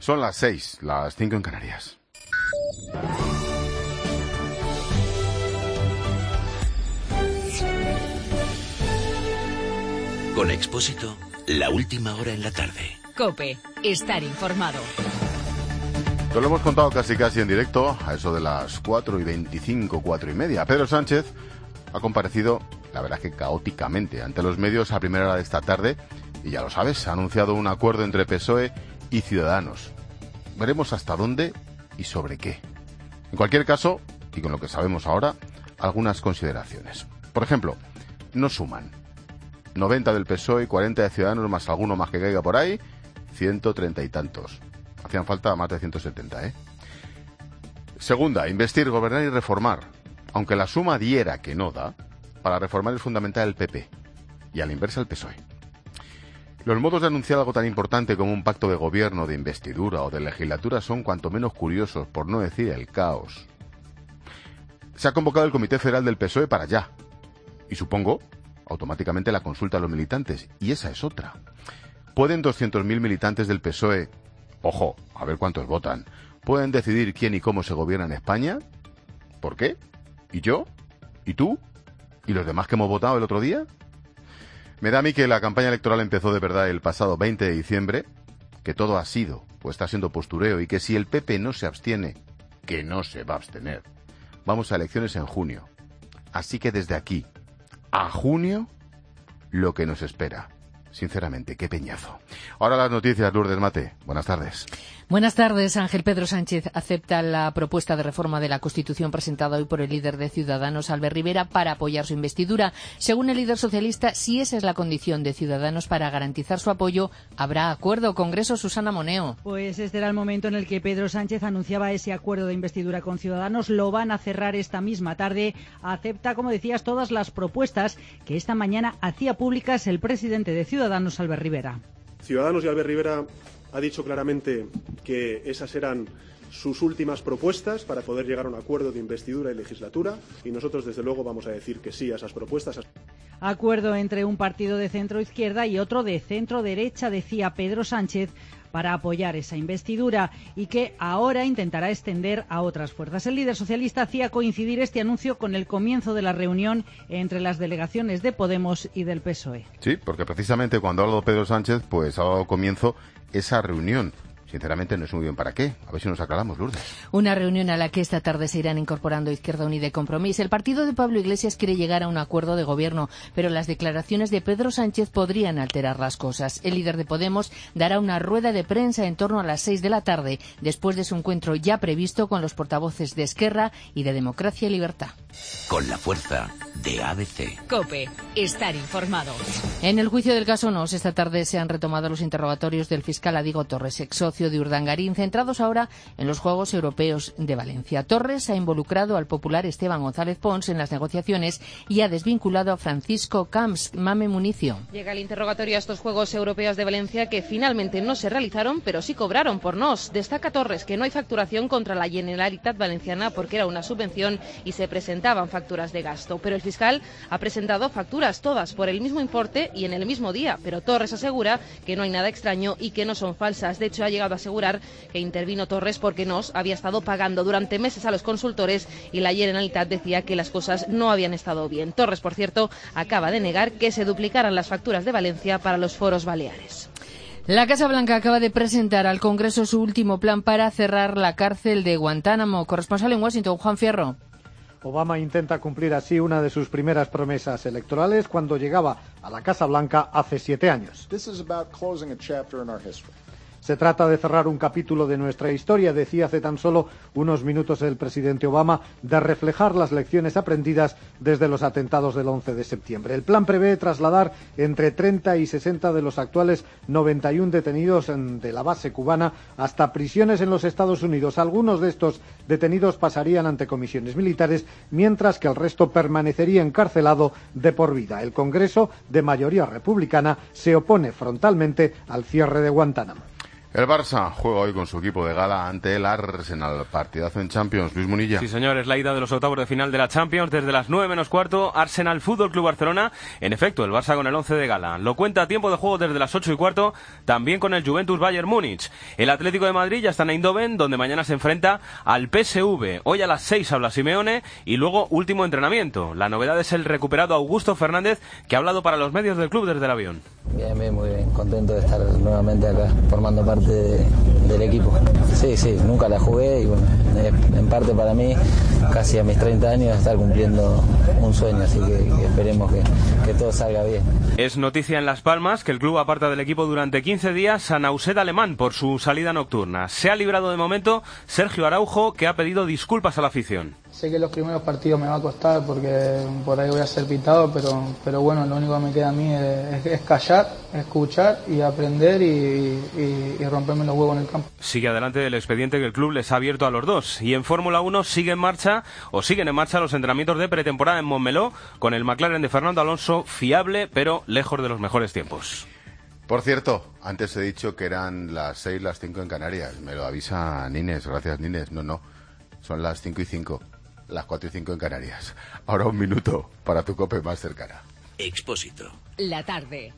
Son las 6, las 5 en Canarias. Con Expósito, la última hora en la tarde. COPE, estar informado. Te lo hemos contado casi en directo, a eso de las 4:25, 4:30. Pedro Sánchez ha comparecido, la verdad que caóticamente, ante los medios a primera hora de esta tarde, y ya lo sabes, ha anunciado un acuerdo entre PSOE y Ciudadanos. Veremos hasta dónde y sobre qué. En cualquier caso, y con lo que sabemos ahora, algunas consideraciones. Por ejemplo, no suman. 90 del PSOE, 40 de Ciudadanos, más alguno más que caiga por ahí, 130 y tantos. Hacían falta más de 170, ¿eh? Segunda, investir, gobernar y reformar. Aunque la suma diera que no da, para reformar es fundamental el PP, y a la inversa el PSOE. Los modos de anunciar algo tan importante como un pacto de gobierno, de investidura o de legislatura son cuanto menos curiosos, por no decir el caos. Se ha convocado el Comité Federal del PSOE para ya, y supongo automáticamente la consulta a los militantes, y esa es otra. ¿Pueden 200.000 militantes del PSOE, ojo, a ver cuántos votan, pueden decidir quién y cómo se gobierna en España? ¿Por qué? ¿Y yo? ¿Y tú? ¿Y los demás que hemos votado el otro día? Me da a mí que la campaña electoral empezó de verdad el pasado 20 de diciembre, que todo ha sido, o está siendo postureo, y que si el PP no se abstiene, que no se va a abstener, vamos a elecciones en junio. Así que desde aquí a junio, lo que nos espera. Sinceramente, qué peñazo. Ahora las noticias, Lourdes Mate. Buenas tardes. Buenas tardes, Ángel. Pedro Sánchez acepta la propuesta de reforma de la Constitución presentada hoy por el líder de Ciudadanos, Albert Rivera, para apoyar su investidura. Según el líder socialista, si esa es la condición de Ciudadanos para garantizar su apoyo, habrá acuerdo. Congreso, Susana Moneo. Pues este era el momento en el que Pedro Sánchez anunciaba ese acuerdo de investidura con Ciudadanos. Lo van a cerrar esta misma tarde. Acepta, como decías, todas las propuestas que esta mañana hacía públicas el presidente de Ciudadanos, Albert Rivera. Ciudadanos y Albert Rivera ha dicho claramente que esas eran sus últimas propuestas para poder llegar a un acuerdo de investidura y legislatura, y nosotros desde luego vamos a decir que sí a esas propuestas. Acuerdo entre un partido de centro-izquierda y otro de centro-derecha, decía Pedro Sánchez, para apoyar esa investidura, y que ahora intentará extender a otras fuerzas. El líder socialista hacía coincidir este anuncio con el comienzo de la reunión entre las delegaciones de Podemos y del PSOE. Sí, porque precisamente cuando ha hablado Pedro Sánchez, pues ha dado comienzo esa reunión. Sinceramente no sé muy bien para qué. A ver si nos aclaramos, Lourdes. Una reunión a la que esta tarde se irán incorporando Izquierda Unida y Compromís. El partido de Pablo Iglesias quiere llegar a un acuerdo de gobierno, pero las declaraciones de Pedro Sánchez podrían alterar las cosas. El líder de Podemos dará una rueda de prensa en torno a las 6 de la tarde, después de su encuentro ya previsto con los portavoces de Esquerra y de Democracia y Libertad. Con la fuerza de ABC. COPE, estar informado. En el juicio del caso Nos, esta tarde se han retomado los interrogatorios del fiscal Adigo Torres, ex socio de Urdangarín, centrados ahora en los Juegos Europeos de Valencia. Torres ha involucrado al popular Esteban González Pons en las negociaciones y ha desvinculado a Francisco Camps. Mame Municio. Llega el interrogatorio a estos Juegos Europeos de Valencia, que finalmente no se realizaron, pero sí cobraron por Nos. Destaca Torres que no hay facturación contra la Generalitat Valenciana porque era una subvención y se presentaban facturas de gasto. Pero el fiscal ha presentado facturas todas por el mismo importe y en el mismo día, pero Torres asegura que no hay nada extraño y que no son falsas. De hecho, ha llegado a asegurar que intervino Torres porque Nos había estado pagando durante meses a los consultores y la Generalitat decía que las cosas no habían estado bien. Torres, por cierto, acaba de negar que se duplicaran las facturas de Valencia para los foros baleares. La Casa Blanca acaba de presentar al Congreso su último plan para cerrar la cárcel de Guantánamo. Corresponsal en Washington, Juan Fierro. Obama intenta cumplir así una de sus primeras promesas electorales cuando llegaba a la Casa Blanca hace 7 años. Se trata de cerrar un capítulo de nuestra historia, decía hace tan solo unos minutos el presidente Obama, de reflejar las lecciones aprendidas desde los atentados del 11 de septiembre. El plan prevé trasladar entre 30 y 60 de los actuales 91 detenidos de la base cubana hasta prisiones en los Estados Unidos. Algunos de estos detenidos pasarían ante comisiones militares, mientras que el resto permanecería encarcelado de por vida. El Congreso, de mayoría republicana, se opone frontalmente al cierre de Guantánamo. El Barça juega hoy con su equipo de gala ante el Arsenal. Partidazo en Champions. Luis Munilla. Sí, señor, es la ida de los octavos de final de la Champions desde las 9 menos cuarto. Arsenal Fútbol Club Barcelona. En efecto, el Barça con el 11 de gala. Lo cuenta a tiempo de juego desde las 8 y cuarto. También con el Juventus Bayern Múnich. El Atlético de Madrid ya está en Eindhoven, donde mañana se enfrenta al PSV. Hoy a las 6 habla Simeone y luego último entrenamiento. La novedad es el recuperado Augusto Fernández, que ha hablado para los medios del club desde el avión. Bien, muy bien, contento de estar nuevamente acá, formando parte del equipo. Sí, nunca la jugué y bueno, en parte para mí, casi a mis 30 años, estar cumpliendo un sueño, así que esperemos que todo salga bien. Es noticia en Las Palmas que el club aparta del equipo durante 15 días a Nauset Alemán por su salida nocturna. Se ha librado de momento Sergio Araujo, que ha pedido disculpas a la afición. Sé que los primeros partidos me va a costar porque por ahí voy a ser pitado, pero bueno, lo único que me queda a mí es callar, escuchar y aprender y romperme los huevos en el campo. Sigue adelante el expediente que el club les ha abierto a los dos. Y en Fórmula 1 siguen en marcha los entrenamientos de pretemporada en Montmeló con el McLaren de Fernando Alonso, fiable pero lejos de los mejores tiempos. Por cierto, antes he dicho que eran las 6, las 5 en Canarias. Me lo avisa Nines. Gracias, Nines. No. Son las 5 y 5. Las 4 y 5 en Canarias. Ahora un minuto para tu COPE más cercana. Expósito. La tarde.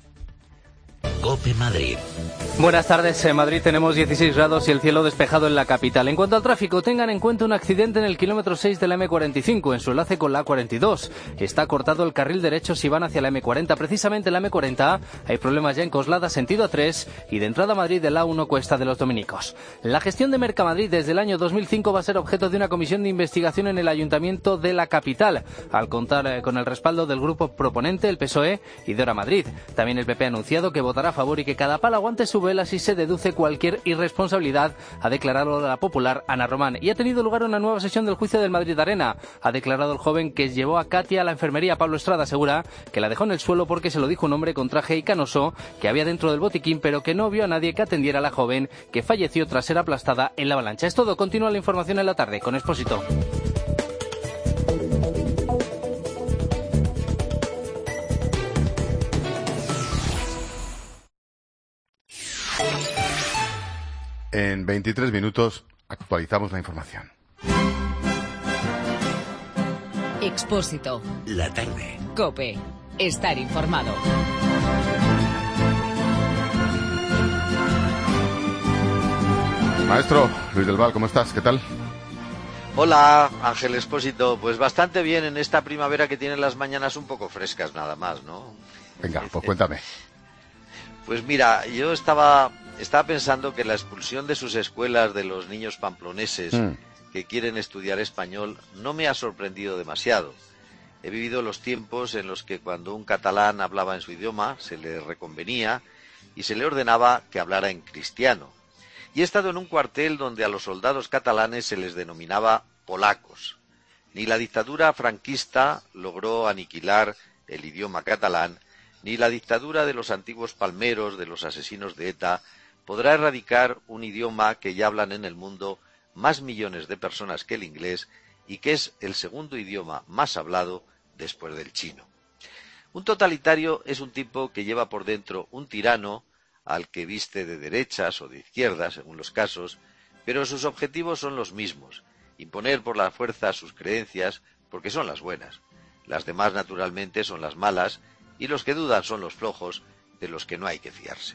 COPE Madrid. Buenas tardes. En Madrid tenemos 16 grados y el cielo despejado en la capital. En cuanto al tráfico, tengan en cuenta un accidente en el kilómetro 6 de la M45, en su enlace con la A42. Está cortado el carril derecho si van hacia la M40. Precisamente en la M40 hay problemas ya en Coslada, sentido A3, y de entrada a Madrid de la A1 Cuesta de los Dominicos. La gestión de Mercamadrid desde el año 2005 va a ser objeto de una comisión de investigación en el Ayuntamiento de la capital, al contar con el respaldo del grupo proponente, el PSOE, y de Hora Madrid. También el PP ha anunciado que votará a favor y que cada palo aguante su vela si se deduce cualquier irresponsabilidad, ha declarado la popular Ana Román. Y ha tenido lugar una nueva sesión del juicio del Madrid Arena. Ha declarado el joven que llevó a Katia a la enfermería. Pablo Estrada asegura que la dejó en el suelo porque se lo dijo un hombre con traje y canoso que había dentro del botiquín, pero que no vio a nadie que atendiera a la joven, que falleció tras ser aplastada en la avalancha. Es todo. Continúa la información en la tarde con Expósito. En 23 minutos actualizamos la información. Expósito. La tarde. COPE. Estar informado. Maestro Luis del Val, ¿cómo estás? ¿Qué tal? Hola, Ángel Expósito. Pues bastante bien en esta primavera que tienen las mañanas un poco frescas nada más, ¿no? Venga, pues cuéntame. Pues mira, yo estaba pensando que la expulsión de sus escuelas de los niños pamploneses que quieren estudiar español no me ha sorprendido demasiado. He vivido los tiempos en los que cuando un catalán hablaba en su idioma se le reconvenía y se le ordenaba que hablara en cristiano. Y he estado en un cuartel donde a los soldados catalanes se les denominaba polacos. Ni la dictadura franquista logró aniquilar el idioma catalán, ni la dictadura de los antiguos palmeros, de los asesinos de ETA, podrá erradicar un idioma que ya hablan en el mundo más millones de personas que el inglés y que es el segundo idioma más hablado después del chino. Un totalitario es un tipo que lleva por dentro un tirano al que viste de derechas o de izquierdas, según los casos, pero sus objetivos son los mismos: imponer por la fuerza sus creencias porque son las buenas. Las demás, naturalmente, son las malas, y los que dudan son los flojos, de los que no hay que fiarse.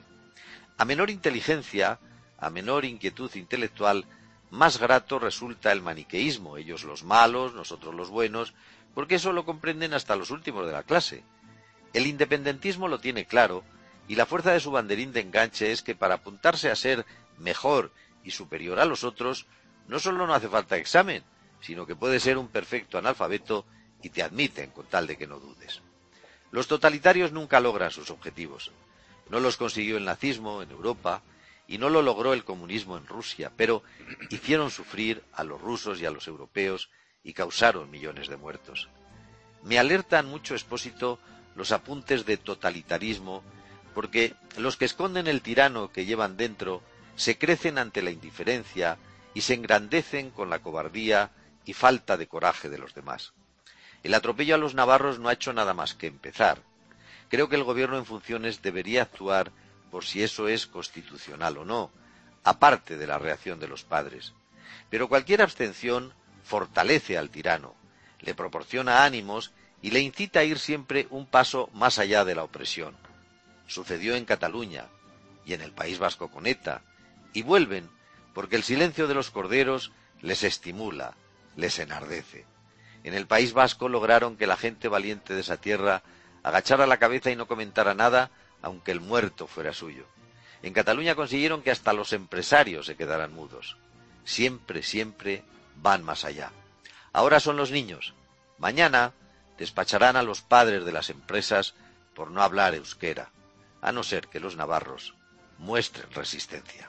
A menor inteligencia, a menor inquietud intelectual, más grato resulta el maniqueísmo, ellos los malos, nosotros los buenos, porque eso lo comprenden hasta los últimos de la clase. El independentismo lo tiene claro, y la fuerza de su banderín de enganche es que para apuntarse a ser mejor y superior a los otros, no solo no hace falta examen, sino que puede ser un perfecto analfabeto y te admiten con tal de que no dudes. Los totalitarios nunca logran sus objetivos. No los consiguió el nazismo en Europa y no lo logró el comunismo en Rusia, pero hicieron sufrir a los rusos y a los europeos y causaron millones de muertos. Me alertan mucho, Expósito, los apuntes de totalitarismo, porque los que esconden el tirano que llevan dentro se crecen ante la indiferencia y se engrandecen con la cobardía y falta de coraje de los demás. El atropello a los navarros no ha hecho nada más que empezar. Creo que el gobierno en funciones debería actuar por si eso es constitucional o no, aparte de la reacción de los padres. Pero cualquier abstención fortalece al tirano, le proporciona ánimos y le incita a ir siempre un paso más allá de la opresión. Sucedió en Cataluña y en el País Vasco con ETA, y vuelven porque el silencio de los corderos les estimula, les enardece. En el País Vasco lograron que la gente valiente de esa tierra agachara la cabeza y no comentara nada, aunque el muerto fuera suyo. En Cataluña consiguieron que hasta los empresarios se quedaran mudos. Siempre, siempre van más allá. Ahora son los niños. Mañana despacharán a los padres de las empresas por no hablar euskera, a no ser que los navarros muestren resistencia.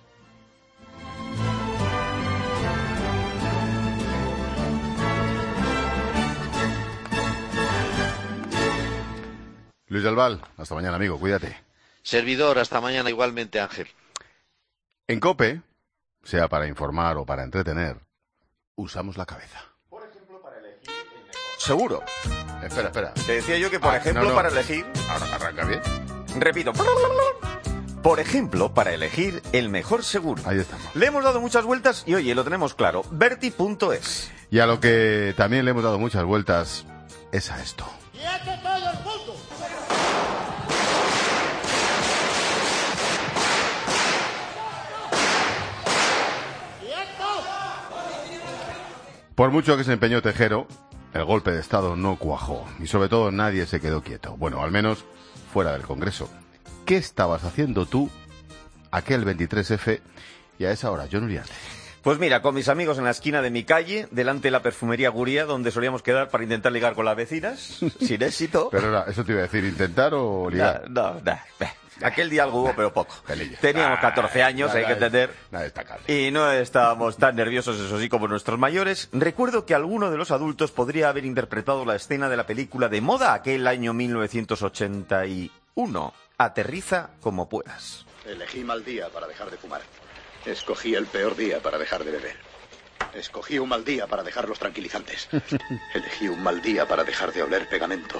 Luis del Val, hasta mañana, amigo, cuídate. Servidor, hasta mañana igualmente, Ángel. En COPE, sea para informar o para entretener, usamos la cabeza. Por ejemplo, para elegir el mejor... Seguro. Espera. Te decía yo que, por ejemplo, no. para elegir... Arranca bien. Repito. Por ejemplo, para elegir el mejor seguro. Ahí estamos. Le hemos dado muchas vueltas y, oye, lo tenemos claro. Verti.es. Y a lo que también le hemos dado muchas vueltas es a esto. ¡Quieto todo el mundo! Por mucho que se empeñó Tejero, el golpe de Estado no cuajó. Y sobre todo nadie se quedó quieto. Bueno, al menos fuera del Congreso. ¿Qué estabas haciendo tú aquel 23F y a esa hora, Jon Uriarte? Pues mira, con mis amigos en la esquina de mi calle, delante de la perfumería Guría, donde solíamos quedar para intentar ligar con las vecinas, sin éxito. Pero eso te iba a decir, ¿intentar o ligar? No. Aquel día algo hubo, pero poco. Teníamos 14 años, hay que entender. Y no estábamos tan nerviosos, eso sí, como nuestros mayores. Recuerdo que alguno de los adultos podría haber interpretado la escena de la película de moda aquel año 1981. Aterriza como puedas. Elegí mal día para dejar de fumar. Escogí el peor día para dejar de beber. Escogí un mal día para dejar los tranquilizantes. Elegí un mal día para dejar de oler pegamento.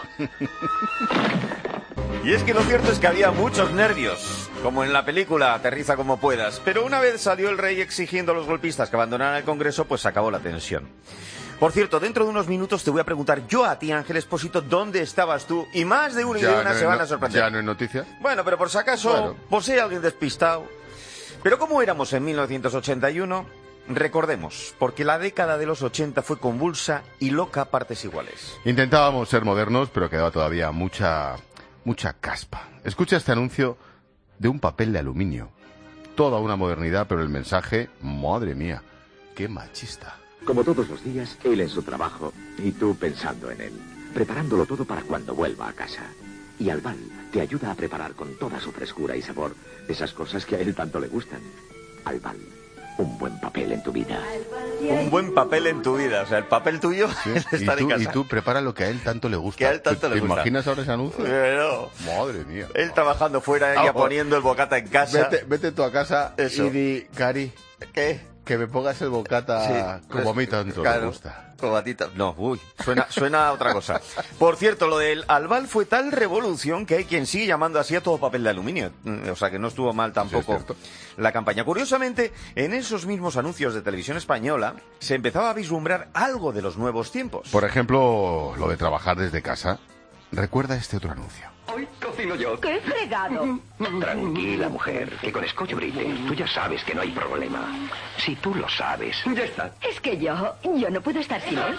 Y es que lo cierto es que había muchos nervios, como en la película Aterriza como puedas. Pero una vez salió el rey exigiendo a los golpistas que abandonaran el Congreso, pues se acabó la tensión. Por cierto, dentro de unos minutos te voy a preguntar yo a ti, Ángel Expósito, ¿dónde estabas tú? Y más de uno y de una se van a sorprender. ¿Ya no hay noticia? Bueno, pero por si acaso, por si hay alguien despistado. Pero ¿cómo éramos en 1981? Recordemos, porque la década de los 80 fue convulsa y loca a partes iguales. Intentábamos ser modernos, pero quedaba todavía mucha caspa. Escucha este anuncio de un papel de aluminio. Toda una modernidad, pero el mensaje, madre mía, qué machista. Como todos los días, él en su trabajo y tú pensando en él, preparándolo todo para cuando vuelva a casa. Y Albal te ayuda a preparar con toda su frescura y sabor esas cosas que a él tanto le gustan. Albal, un buen papel en tu vida. Un buen papel en tu vida, o sea, el papel tuyo es estar en casa. Y tú prepara lo que a él tanto le gusta. Que a él tanto le ¿Te gusta. imaginas ahora ese anuncio? No. Madre mía. Él trabajando fuera, ella poniendo el bocata en casa. Vete tú a casa y di, Cari, ¿qué? Que me pongas el bocata como a mí tanto me gusta. Como a ti no, suena a otra cosa. Por cierto, lo del Albal fue tal revolución que hay quien sigue llamando así a todo papel de aluminio. O sea que no estuvo mal tampoco la campaña. Curiosamente, en esos mismos anuncios de televisión española se empezaba a vislumbrar algo de los nuevos tiempos. Por ejemplo, lo de trabajar desde casa. Recuerda este otro anuncio. Hoy cocino yo. ¡Qué fregado! Tranquila, mujer, que con Scotch Brite tú ya sabes que no hay problema. Si tú lo sabes, ya está. Es que yo no puedo estar sin él.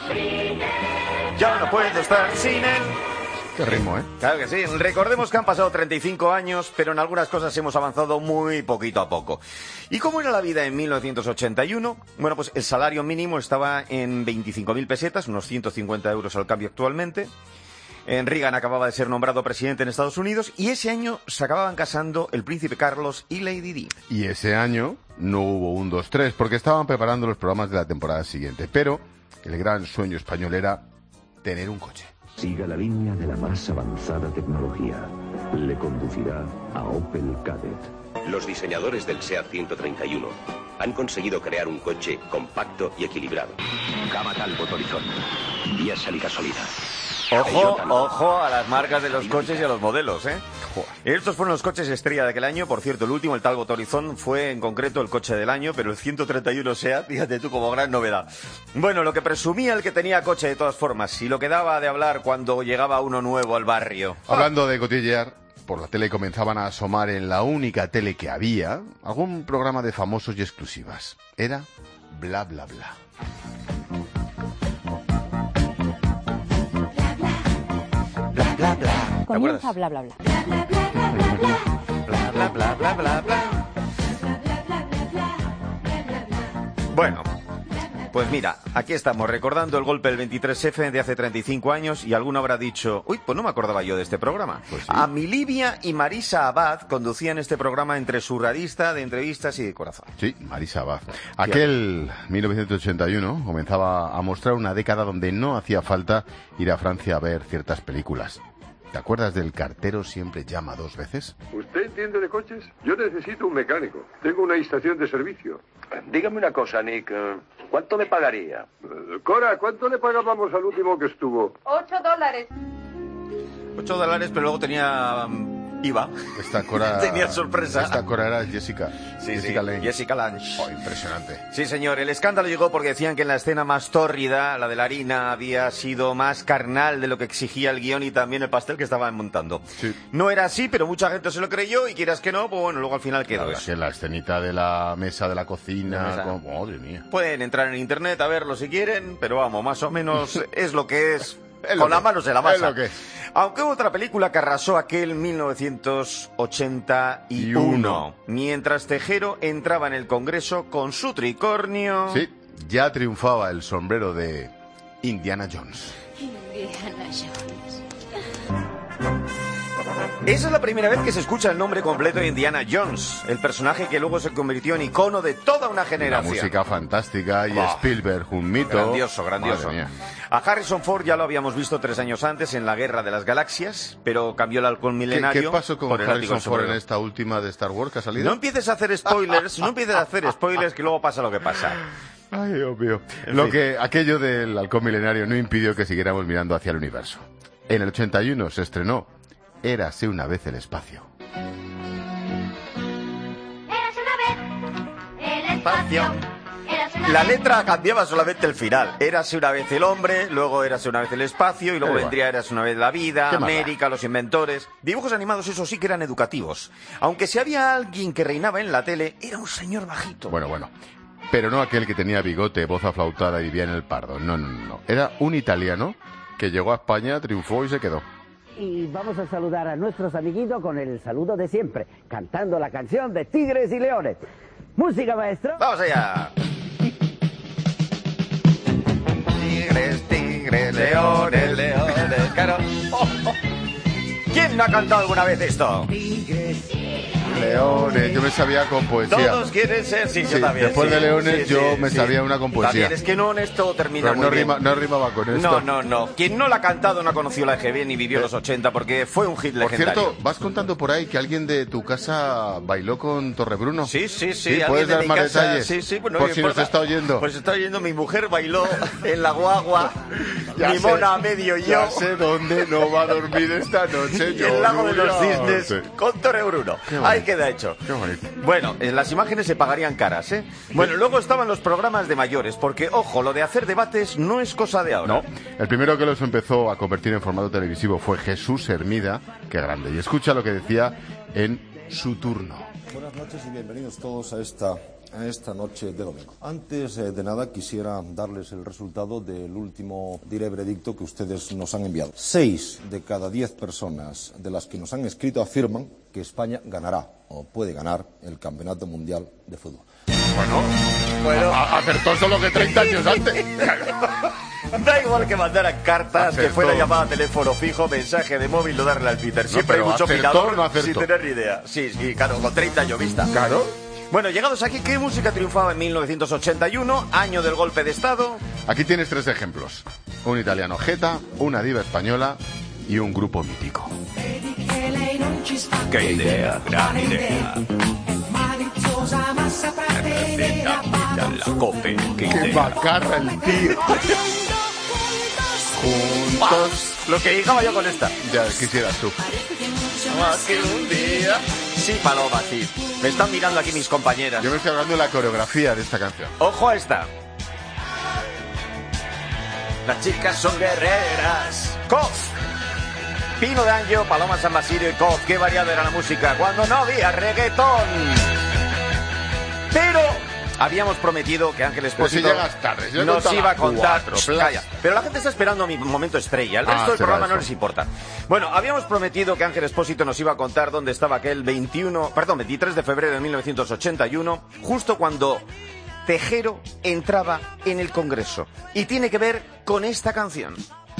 Yo no puedo estar sin él. Qué ritmo, ¿eh? Claro que sí. Recordemos que han pasado 35 años, pero en algunas cosas hemos avanzado muy poquito a poco. ¿Y cómo era la vida en 1981? Bueno, pues el salario mínimo estaba en 25.000 pesetas, unos 150 euros al cambio actualmente. Reagan acababa de ser nombrado presidente en Estados Unidos y ese año se acababan casando el príncipe Carlos y Lady Di. Y ese año no hubo 1, 2, 3 porque estaban preparando los programas de la temporada siguiente. Pero el gran sueño español era tener un coche. Siga la línea de la más avanzada tecnología. Le conducirá a Opel Kadett. Los diseñadores del SEAT 131 han conseguido crear un coche compacto y equilibrado. Gama Talbot Horizon. Diésel y gasolina. Ojo a las marcas de los coches y a los modelos, ¿eh? Estos fueron los coches estrella de aquel año. Por cierto, el último, el Talbot Horizon, fue en concreto el coche del año, pero el 131 SEAT, fíjate tú, como gran novedad. Bueno, lo que presumía el que tenía coche de todas formas, y lo que daba de hablar cuando llegaba uno nuevo al barrio. Hablando de cotillear, por la tele comenzaban a asomar en la única tele que había algún programa de famosos y exclusivas. Era Bla Bla Bla. Bla Bla Bla. Comienza Bla Bla Bla. Bla Bla Bla Bla Bla Bla. Bueno, pues mira, aquí estamos recordando el golpe del 23F de hace 35 años y alguno habrá dicho, uy, pues no me acordaba yo de este programa. Pues sí. A Milivia y Marisa Abad conducían este programa entre surrealista, de entrevistas y de corazón. Sí, Marisa Abad. Aquel 1981 comenzaba a mostrar una década donde no hacía falta ir a Francia a ver ciertas películas. ¿Te acuerdas del cartero siempre llama 2 veces? ¿Usted entiende de coches? Yo necesito un mecánico. Tengo una estación de servicio. Dígame una cosa, Nick. ¿Cuánto me pagaría? Cora, ¿cuánto le pagábamos al último que estuvo? $8. $8, pero luego tenía IVA. Esta Cora... tenía sorpresa. Esta Cora era Jessica. Sí, Jessica Lange. Jessica Lange. Oh, impresionante. Sí, señor. El escándalo llegó porque decían que en la escena más tórrida, la de la harina, había sido más carnal de lo que exigía el guión y también el pastel que estaban montando. Sí. No era así, pero mucha gente se lo creyó y quieras que no, pues bueno, luego al final quedó eso. Que la escenita de la mesa de la cocina... Madre mía. Pueden entrar en internet a verlo si quieren, pero vamos, más o menos es lo que es... Con las manos en la masa. Es lo que es. Aunque hubo otra película que arrasó aquel 1981. Mientras Tejero entraba en el Congreso con su tricornio... Sí, ya triunfaba el sombrero de Indiana Jones. Indiana Jones. Esa es la primera vez que se escucha el nombre completo de Indiana Jones, el personaje que luego se convirtió en icono de toda una generación. La música fantástica y Spielberg, un mito. Grandioso, grandioso. A Harrison Ford ya lo habíamos visto 3 años antes en la Guerra de las Galaxias, pero cambió el halcón milenario. ¿Qué pasó con Harrison Ford en esta última de Star Wars que ha salido? No empieces a hacer spoilers, que luego pasa lo que pasa. Ay, Dios mío. Aquello del halcón milenario no impidió que siguiéramos mirando hacia el universo. En el 81 se estrenó Érase una vez el espacio. Érase una vez el espacio. La letra cambiaba solamente el final. Érase una vez el hombre, luego érase una vez el espacio y luego vendría Érase una vez la vida, América, los inventores. Dibujos animados, eso sí que eran educativos. Aunque si había alguien que reinaba en la tele, era un señor bajito. Bueno. Pero no aquel que tenía bigote, voz aflautada y vivía en el Pardo. No. Era un italiano que llegó a España, triunfó y se quedó. Y vamos a saludar a nuestros amiguitos con el saludo de siempre, cantando la canción de Tigres y Leones. Música, maestro. ¡Vamos allá! Tigres, leones, claro. ¿Quién no ha cantado alguna vez esto? Tigres, leones, yo me sabía con poesía. Todos quieren ser, yo también. Después de leones yo me sabía una con poesía. También es que no, esto termina pero muy bien. No rimaba con esto. No. Quien no la ha cantado no ha conocido la EGB ni vivió los 80 porque fue un hit legendario. Por cierto, vas contando por ahí que alguien de tu casa bailó con Torrebruno. Sí. ¿Puedes dar más detalles? Sí, bueno, por si nos está oyendo. Pues está oyendo, mi mujer bailó en la guagua, mi mona a medio yo. Ya sé dónde no va a dormir esta noche. Y el lago de los cisnes con Torrebruno. Ahí queda hecho. Qué bonito. Bueno, las imágenes se pagarían caras, ¿eh? Bueno, luego estaban los programas de mayores, porque, ojo, lo de hacer debates no es cosa de ahora. No, el primero que los empezó a convertir en formato televisivo fue Jesús Hermida, qué grande. Y escucha lo que decía en Su Turno. Buenas noches y bienvenidos todos a esta noche de domingo. Antes de nada quisiera darles el resultado del último veredicto que ustedes nos han enviado. 6 de cada 10 personas de las que nos han escrito afirman que España ganará o puede ganar el Campeonato Mundial de Fútbol. Bueno, acertó solo que 30 años antes. Da igual que mandaran cartas, que fuera llamada a teléfono fijo, mensaje de móvil o darle al Twitter. Siempre hay mucho opinador sin tener ni idea. Sí, claro, con 30 años vista. Claro. Bueno, llegados aquí, ¿qué música triunfaba en 1981, año del golpe de Estado? Aquí tienes 3 ejemplos. Un italiano jeta, una diva española y un grupo mítico. ¡Qué idea! ¡Gran idea! La cope, ¡qué macarra el tío! Juntos. Lo que llegaba yo con esta. Ya quisieras tú. Más que un día. Sí, Paloma, sí. Me están mirando aquí mis compañeras. Yo me estoy hablando de la coreografía de esta canción. Ojo a esta. Las chicas son guerreras. Coz. Pino D'Angio, Paloma San Basilio y Coz. Qué variada era la música cuando no había reggaetón. Pero habíamos prometido que Ángel Expósito si llegas tarde, si nos iba a contar. Calla. Pero la gente está esperando mi momento estrella. El resto del programa no les importa. Bueno, habíamos prometido que Ángel Expósito nos iba a contar dónde estaba aquel 23 de febrero de 1981, justo cuando Tejero entraba en el Congreso. Y tiene que ver con esta canción.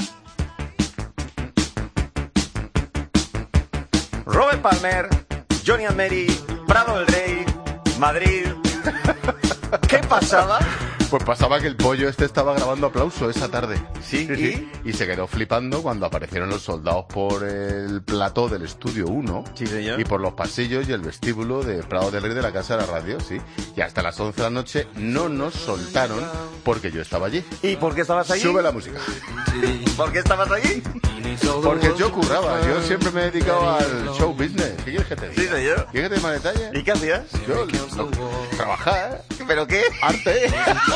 Robert Palmer, Johnny and Mary, Prado del Rey, Madrid. ¿Qué pasaba? Pues pasaba que el pollo estaba grabando Aplauso esa tarde. Sí. Y se quedó flipando cuando aparecieron los soldados por el plató del Estudio 1. Sí, señor. Y por los pasillos y el vestíbulo de Prado del Rey de la Casa de la Radio, sí. Y hasta las 11 de la noche no nos soltaron porque yo estaba allí. ¿Y por qué estabas allí? Sube la música. ¿Por qué estabas allí? Porque yo curraba, yo siempre me he dedicado al show business. ¿Qué quieres que te diga? Sí, señor. ¿Quieres que te dé detalle? ¿Y qué hacías? Yo, trabajar. ¿Pero qué? Arte.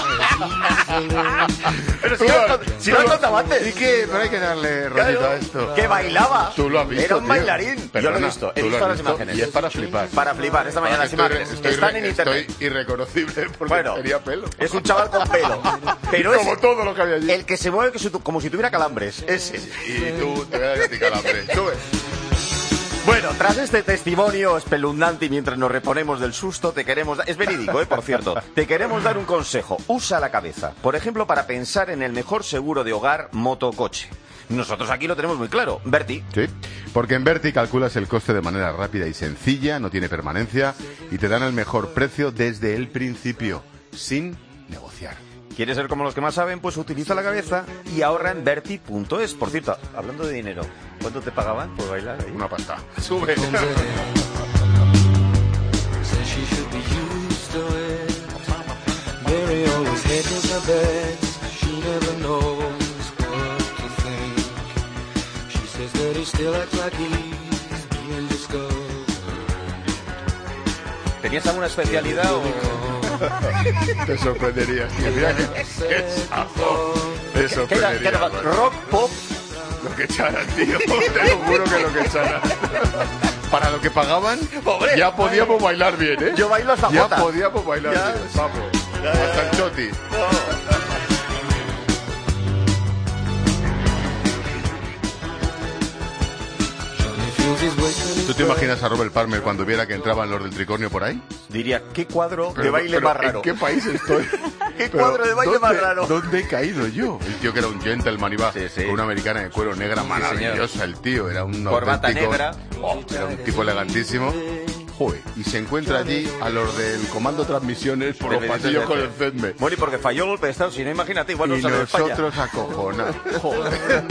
Pero si lo has contado antes. ¿Y qué? Pero hay que darle rollito a esto. Que bailaba. Tú lo has visto, Era un tío. bailarín. Perdona, yo lo he visto las imágenes. Y es para flipar. Para flipar. Esta mañana las imágenes están en internet. Estoy irreconocible porque tenía pelo. Es un chaval con pelo. Pero como todo lo que había allí. El que se mueve como si tuviera calambres. Ese. Y tú te voy a dar a ti calambres. Sube. Bueno, tras este testimonio espeluznante y mientras nos reponemos del susto, te queremos dar... Es verídico, por cierto. Te queremos dar un consejo. Usa la cabeza. Por ejemplo, para pensar en el mejor seguro de hogar, moto, coche. Nosotros aquí lo tenemos muy claro. Berti. Sí, porque en Berti calculas el coste de manera rápida y sencilla, no tiene permanencia y te dan el mejor precio desde el principio, sin negociar. ¿Quieres ser como los que más saben? Pues utiliza la cabeza y ahorra en Berti.es. Por cierto, hablando de dinero, ¿cuánto te pagaban por bailar ahí? Una pasta. Sube. ¿Tenías alguna especialidad o...? Te sorprenderías, tío. Mira que te sorprendería. Rock, pop. Lo que echaran, tío. Te lo juro que lo que echaran. Para lo que pagaban, pobre, ya podíamos bailar bien, ¿eh? Yo bailo hasta ya jota. Podíamos bailar bien. Vamos. Hasta el choti. ¿Tú te imaginas a Robert Palmer cuando viera que entraban los del Tricornio por ahí? Diría, ¿qué cuadro de baile más raro? ¿En qué país estoy? ¿Qué cuadro de baile más raro? ¿Dónde he caído yo? El tío que era un gentleman, iba con una americana de cuero negra maravillosa, el tío, era un corbata auténtico... negra. Era un tipo elegantísimo. Joder, y se encuentra allí a los del Comando Transmisiones por los pasillos con el CEDME. Bueno, y porque falló el golpe de Estado, si no, imagínate, igual no y sale de España. nosotros acojonados. Joder.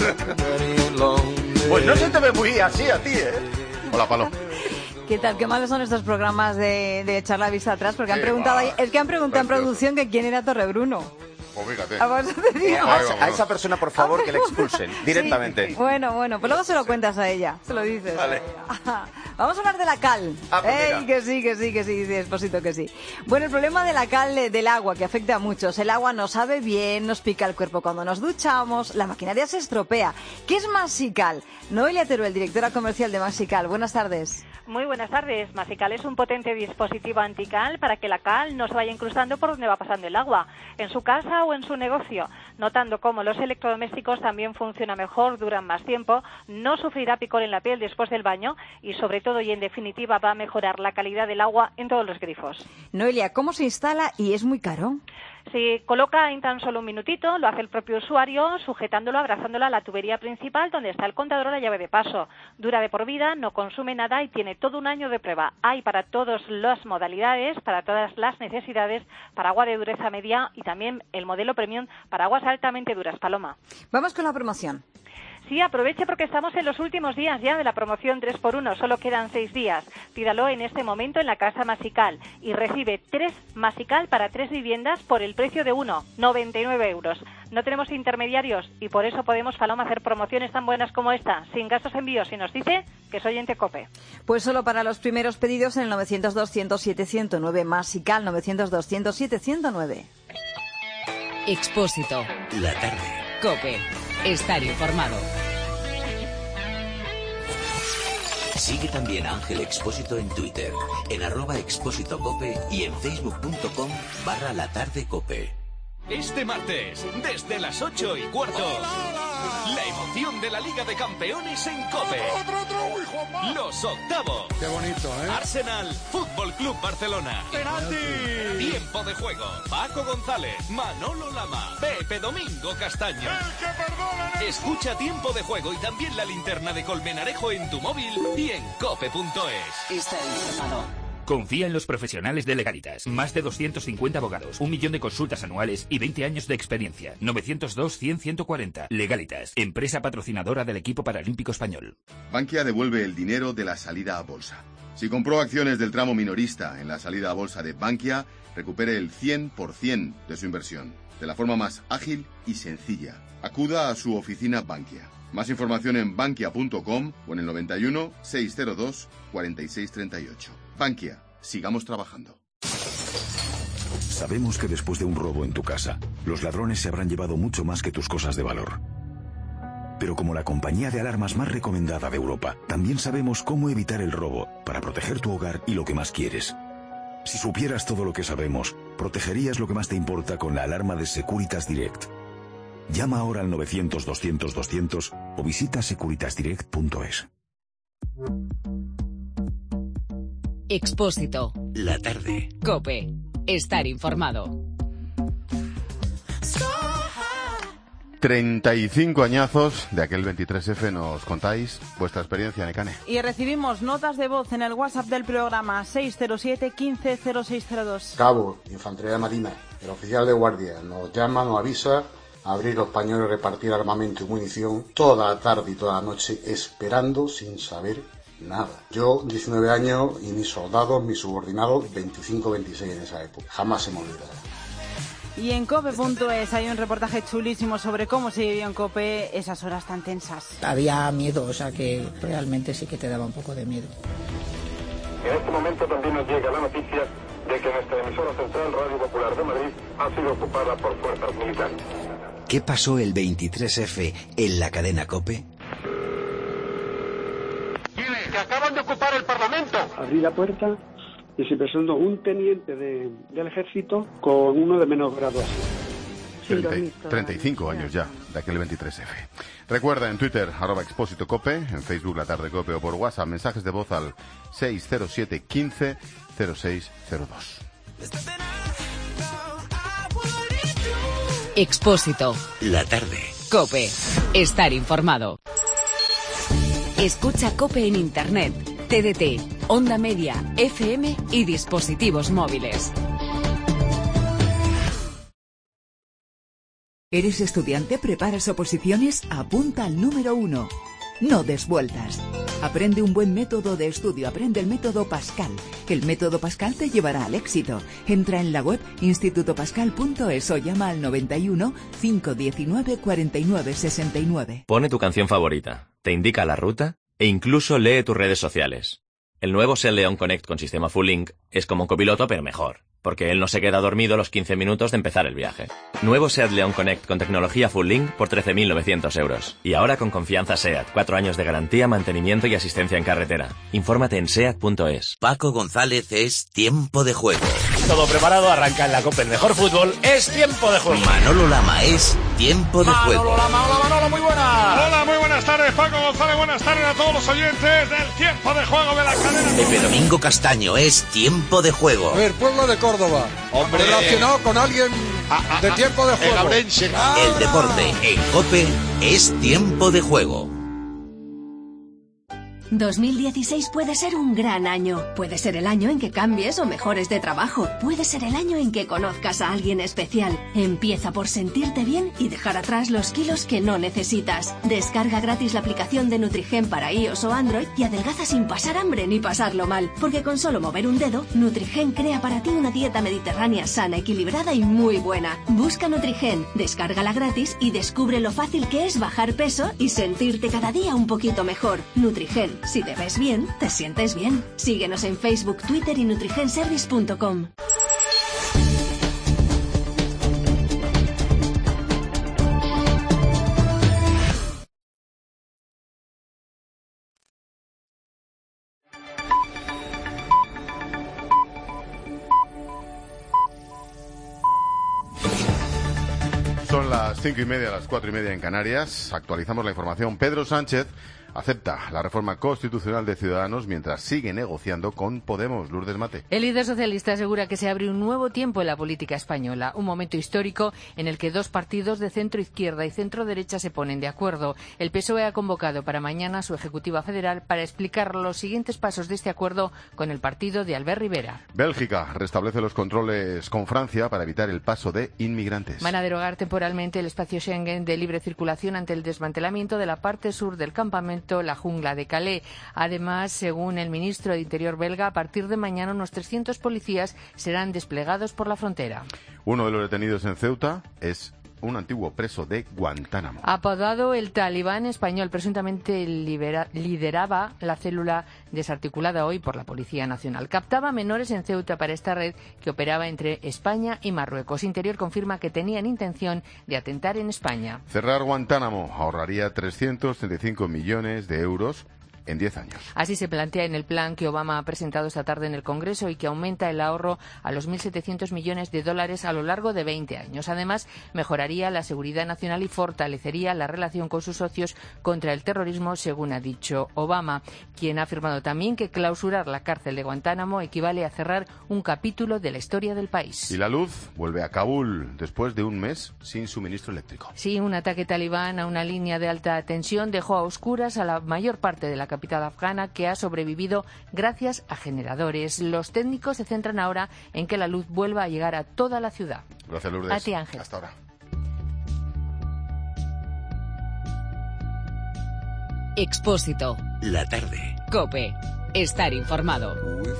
Pues no se te ve muy así a ti, ¿eh? Hola, Palo. ¿Qué tal? Qué malos son estos programas de echar la vista atrás, porque han preguntado, es que han preguntado en producción que quién era Torrebruno. Pues fíjate. A esa persona, por favor, que le expulsen directamente. Sí. Bueno, pues luego se lo cuentas a ella, se lo dices. Vale. Vamos a hablar de la cal. Pues que sí, Expósito, que sí. Bueno, el problema de la cal del agua, que afecta a muchos. El agua no sabe bien, nos pica el cuerpo cuando nos duchamos, la maquinaria se estropea. ¿Qué es Maxical? Noelia Teruel, directora comercial de Maxical. Buenas tardes. Muy buenas tardes. Maxical es un potente dispositivo antical para que la cal no se vaya incrustando por donde va pasando el agua, en su casa o en su negocio, notando cómo los electrodomésticos también funcionan mejor, duran más tiempo, no sufrirá picor en la piel después del baño y sobre todo y en definitiva va a mejorar la calidad del agua en todos los grifos. Noelia, ¿cómo se instala y es muy caro? Se coloca en tan solo un minutito, lo hace el propio usuario, sujetándolo, abrazándolo a la tubería principal donde está el contador o la llave de paso. Dura de por vida, no consume nada y tiene todo un año de prueba. Hay para todas las modalidades, para todas las necesidades, para agua de dureza media y también el modelo premium para aguas altamente duras. Paloma. Vamos con la promoción. Sí, aproveche porque estamos en los últimos días ya de la promoción 3x1, solo quedan 6 días. Pídalo en este momento en la Casa Maxical y recibe 3 Maxical para 3 viviendas por el precio de 1, 99 euros. No tenemos intermediarios y por eso podemos, Paloma, hacer promociones tan buenas como esta, sin gastos de envío, si nos dice que soy oyente COPE. Pues solo para los primeros pedidos en el 902-107-109, Masical 902-107-109. Expósito. La tarde. COPE. Estar informado. Sigue también a Ángel Expósito en Twitter, en @expósitocope y en facebook.com/latardecope. Este martes, desde las 8:15, la emoción de la Liga de Campeones en COPE. Los octavos. Qué bonito, ¿eh? Arsenal, Fútbol Club Barcelona. ¡Penalti! Tiempo de juego. Paco González, Manolo Lama, Pepe Domingo Castaño. Escucha Tiempo de Juego y también la linterna de Colmenarejo en tu móvil y en cope.es. Está informado. Confía en los profesionales de Legalitas. Más de 250 abogados, 1 millón de consultas anuales y 20 años de experiencia. 902-100-140. Legalitas, empresa patrocinadora del equipo paralímpico español. Bankia devuelve el dinero de la salida a bolsa. Si compró acciones del tramo minorista en la salida a bolsa de Bankia, recupere el 100% de su inversión, de la forma más ágil y sencilla. Acuda a su oficina Bankia. Más información en bankia.com o en el 91 602 4638. Bankia, sigamos trabajando. Sabemos que después de un robo en tu casa, los ladrones se habrán llevado mucho más que tus cosas de valor. Pero como la compañía de alarmas más recomendada de Europa, también sabemos cómo evitar el robo para proteger tu hogar y lo que más quieres. Si supieras todo lo que sabemos, protegerías lo que más te importa con la alarma de Securitas Direct. Llama ahora al 900-200-200 o visita securitasdirect.es. Expósito. La tarde. COPE. Estar informado. 35 añazos de aquel 23F, nos contáis vuestra experiencia, Nekane. Y recibimos notas de voz en el WhatsApp del programa 607 15 0602. Cabo, Infantería de Marina, el oficial de guardia, nos llama, nos avisa, abrir los pañuelos, repartir armamento y munición, toda la tarde y toda la noche esperando sin saber nada. Yo, 19 años, y mis soldados, mis subordinados, 25, 26 en esa época. Jamás se me olvidará. Y en cope.es hay un reportaje chulísimo sobre cómo se vivió en COPE esas horas tan tensas. Había miedo, o sea que realmente sí que te daba un poco de miedo. En este momento también nos llega la noticia de que nuestra emisora central Radio Popular de Madrid ha sido ocupada por fuerzas militares. ¿Qué pasó el 23F en la cadena COPE? ¡Que acaban de ocupar el Parlamento! Abrí la puerta y se presentó un teniente del ejército con uno de menos grado. 35 años ya de aquel 23F. Recuerda en Twitter @expósitocope, en Facebook La Tarde Cope o por WhatsApp mensajes de voz al 607 15 0602. Expósito. La tarde. COPE. Estar informado. Escucha COPE en Internet, TDT, Onda Media, FM y dispositivos móviles. ¿Eres estudiante? ¿Preparas oposiciones? Apunta al número 1. No des vueltas. Aprende un buen método de estudio. Aprende el método Pascal. El método Pascal te llevará al éxito. Entra en la web institutopascal.es o llama al 91 519 49 69. Pone tu canción favorita, te indica la ruta e incluso lee tus redes sociales. El nuevo SEAT León Connect con sistema Full Link es como un copiloto pero mejor, porque él no se queda dormido los 15 minutos de empezar el viaje. Nuevo SEAT León Connect con tecnología Full Link por 13.900 euros. Y ahora con confianza SEAT, 4 años de garantía, mantenimiento y asistencia en carretera. Infórmate en SEAT.es. Paco González es Tiempo de Juego. Todo preparado, arranca en la COPE el mejor fútbol, es Tiempo de Juego. Manolo Lama es Tiempo de Juego. Manolo Lama, hola Manolo, muy buenas. Hola, muy buenas tardes, Paco González, buenas tardes a todos los oyentes del Tiempo de Juego de la cadena. Pepe Domingo Castaño es Tiempo de Juego. A ver, pueblo de Córdoba. Hombre, relacionado con alguien de Tiempo de Juego. El deporte en COPE es Tiempo de Juego. 2016 puede ser un gran año. Puede ser el año en que cambies o mejores de trabajo. Puede ser el año en que conozcas a alguien especial. Empieza por sentirte bien y dejar atrás los kilos que no necesitas. Descarga gratis la aplicación de Nutrigen para iOS o Android y adelgaza sin pasar hambre ni pasarlo mal. Porque con solo mover un dedo, Nutrigen crea para ti una dieta mediterránea sana, equilibrada y muy buena. Busca Nutrigen, descárgala gratis y descubre lo fácil que es bajar peso y sentirte cada día un poquito mejor. Nutrigen. Si te ves bien, te sientes bien. Síguenos en Facebook, Twitter y nutrigenservice.com. Son las 5:30, las 4:30 en Canarias. Actualizamos la información. Pedro Sánchez acepta la reforma constitucional de Ciudadanos mientras sigue negociando con Podemos. Lourdes Mate. El líder socialista asegura que se abre un nuevo tiempo en la política española, un momento histórico en el que dos partidos de centro-izquierda y centro-derecha se ponen de acuerdo. El PSOE ha convocado para mañana a su ejecutiva federal para explicar los siguientes pasos de este acuerdo con el partido de Albert Rivera. Bélgica restablece los controles con Francia para evitar el paso de inmigrantes. Van a derogar temporalmente el espacio Schengen de libre circulación ante el desmantelamiento de la parte sur del campamento la jungla de Calais. Además, según el ministro de Interior belga, a partir de mañana unos 300 policías serán desplegados por la frontera. Uno de los detenidos en Ceuta es un antiguo preso de Guantánamo. Apodado el Talibán español, presuntamente lideraba la célula desarticulada hoy por la Policía Nacional. Captaba menores en Ceuta para esta red que operaba entre España y Marruecos. Interior confirma que tenían intención de atentar en España. Cerrar Guantánamo ahorraría 335 millones de euros en 10 años. Así se plantea en el plan que Obama ha presentado esta tarde en el Congreso y que aumenta el ahorro a los 1.700 millones de dólares a lo largo de 20 años. Además, mejoraría la seguridad nacional y fortalecería la relación con sus socios contra el terrorismo, según ha dicho Obama, quien ha afirmado también que clausurar la cárcel de Guantánamo equivale a cerrar un capítulo de la historia del país. Y la luz vuelve a Kabul después de un mes sin suministro eléctrico. Sí, un ataque talibán a una línea de alta tensión dejó a oscuras a la mayor parte de la capital afgana, que ha sobrevivido gracias a generadores. Los técnicos se centran ahora en que la luz vuelva a llegar a toda la ciudad. Gracias, Lourdes. A ti, Ángel. Hasta ahora. Expósito. La tarde. COPE. Estar informado.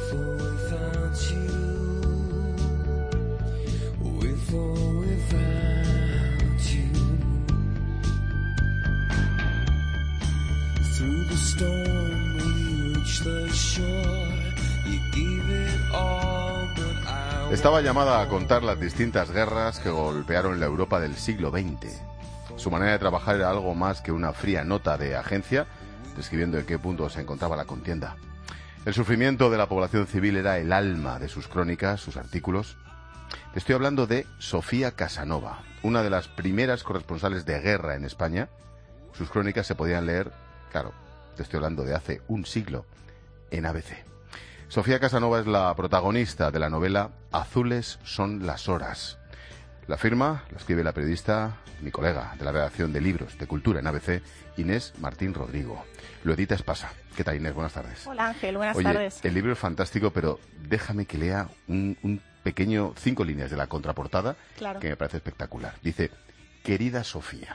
Estaba llamada a contar las distintas guerras que golpearon la Europa del siglo XX. Su manera de trabajar era algo más que una fría nota de agencia, describiendo en qué punto se encontraba la contienda. El sufrimiento de la población civil era el alma de sus crónicas, sus artículos. Te estoy hablando de Sofía Casanova, una de las primeras corresponsales de guerra en España. Sus crónicas se podían leer, claro, te estoy hablando de hace un siglo, en ABC. Sofía Casanova es la protagonista de la novela Azules son las horas. La firma la escribe la periodista, mi colega de la redacción de libros de cultura en ABC, Inés Martín Rodrigo. Lo edita Espasa. ¿Qué tal, Inés? Buenas tardes. Hola, Ángel. Buenas Oye, tardes. El libro es fantástico, pero déjame que lea un pequeño 5 líneas de la contraportada, Claro. que me parece espectacular. Dice: querida Sofía,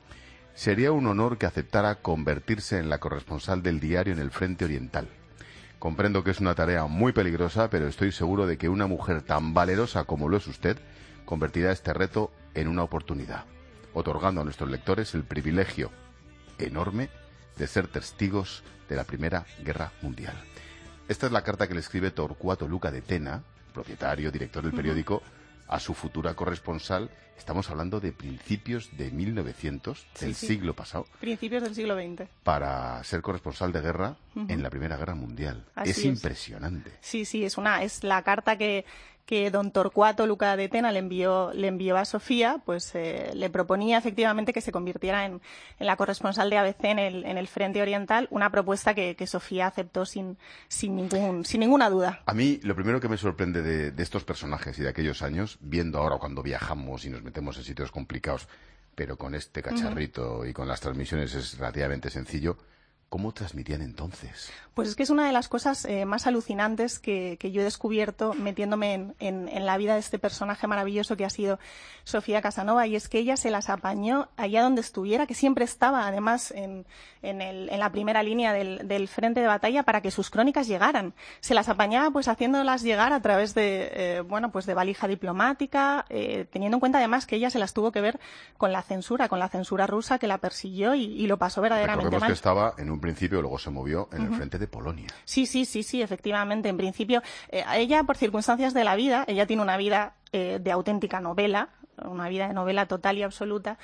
sería un honor que aceptara convertirse en la corresponsal del diario en el Frente Oriental. Comprendo que es una tarea muy peligrosa, pero estoy seguro de que una mujer tan valerosa como lo es usted convertirá este reto en una oportunidad, otorgando a nuestros lectores el privilegio enorme de ser testigos de la Primera Guerra Mundial. Esta es la carta que le escribe Torcuato Luca de Tena, propietario, director del periódico, a su futura corresponsal. Estamos hablando de principios de 1900, del siglo pasado. Principios del siglo XX. Para ser corresponsal de guerra en la Primera Guerra Mundial. Así Es impresionante. Sí, es la carta que don Torcuato Luca de Tena le envió a Sofía, pues le proponía efectivamente que se convirtiera en la corresponsal de ABC en el Frente Oriental, una propuesta que Sofía aceptó sin ninguna duda. A mí lo primero que me sorprende de estos personajes y de aquellos años, viendo ahora cuando viajamos y nos metemos en sitios complicados, pero con este cacharrito y con las transmisiones es relativamente sencillo, ¿Cómo transmitían entonces? Pues es que es una de las cosas más alucinantes que yo he descubierto metiéndome en la vida de este personaje maravilloso que ha sido Sofía Casanova, y es que ella se las apañó allá donde estuviera, que siempre estaba además en la primera línea del frente de batalla para que sus crónicas llegaran. Se las apañaba pues haciéndolas llegar a través de de valija diplomática, teniendo en cuenta además que ella se las tuvo que ver con la censura rusa que la persiguió y lo pasó verdaderamente mal. Recordemos que estaba en un principio, luego se movió en el frente de Polonia. Sí, efectivamente. En principio, ella, por circunstancias de la vida, ella tiene una vida de auténtica novela, una vida de novela total y absoluta.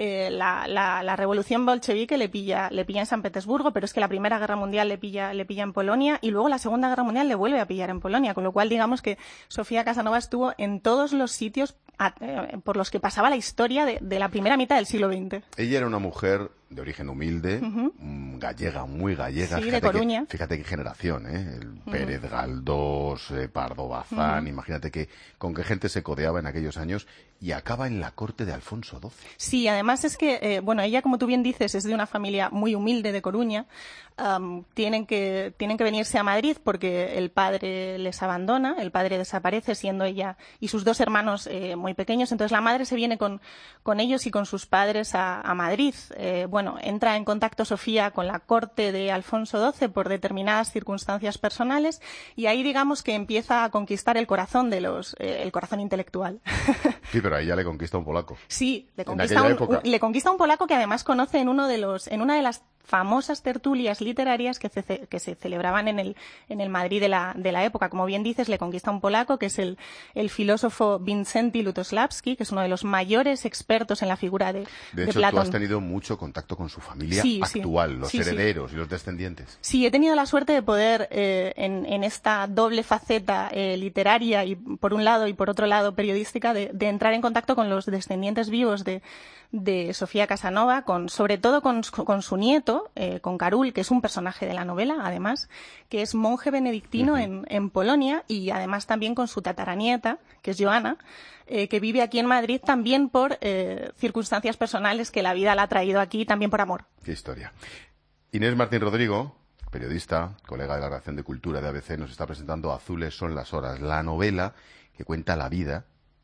La revolución bolchevique le pilla en San Petersburgo, pero es que la Primera Guerra Mundial le pilla en Polonia, y luego la Segunda Guerra Mundial le vuelve a pillar en Polonia, con lo cual digamos que Sofía Casanova estuvo en todos los sitios por los que pasaba la historia de la primera mitad del siglo XX. Ella era una mujer de origen humilde, gallega, muy gallega. Sí, de Coruña. Fíjate qué generación, el Pérez Galdós, Pardo Bazán, imagínate con qué gente se codeaba en aquellos años, y acaba en la corte de Alfonso XII. Sí, además es que, ella, como tú bien dices, es de una familia muy humilde de Coruña. Tienen que venirse a Madrid porque el padre les abandona, el padre desaparece siendo ella y sus dos hermanos muy pequeños, entonces la madre se viene con ellos y con sus padres a Madrid. Entra en contacto Sofía con la corte de Alfonso XII por determinadas circunstancias personales, y ahí digamos que empieza a conquistar el corazón el corazón intelectual. Sí, pero ahí ya le conquista un polaco. Sí, le conquista un polaco que además conoce en una de las famosas tertulias literarias que se celebraban en el Madrid de la época. Como bien dices, le conquista un polaco que es el filósofo Wincenty Lutosławski, que es uno de los mayores expertos en la figura de hecho, Platón. Tú has tenido mucho contacto con su familia actual, los herederos y los descendientes. Sí, he tenido la suerte de poder, en esta doble faceta literaria y por un lado y por otro lado periodística, de entrar en contacto con los descendientes vivos de Sofía Casanova, sobre todo con su nieto, con Karol, que es un personaje de la novela, además, que es monje benedictino en Polonia, y además también con su tataranieta, que es Joana, que vive aquí en Madrid también por circunstancias personales que la vida la ha traído aquí, también por amor. Qué historia. Inés Martín Rodrigo, periodista, colega de la redacción de Cultura de ABC, nos está presentando Azules son las horas, la novela que cuenta la vida.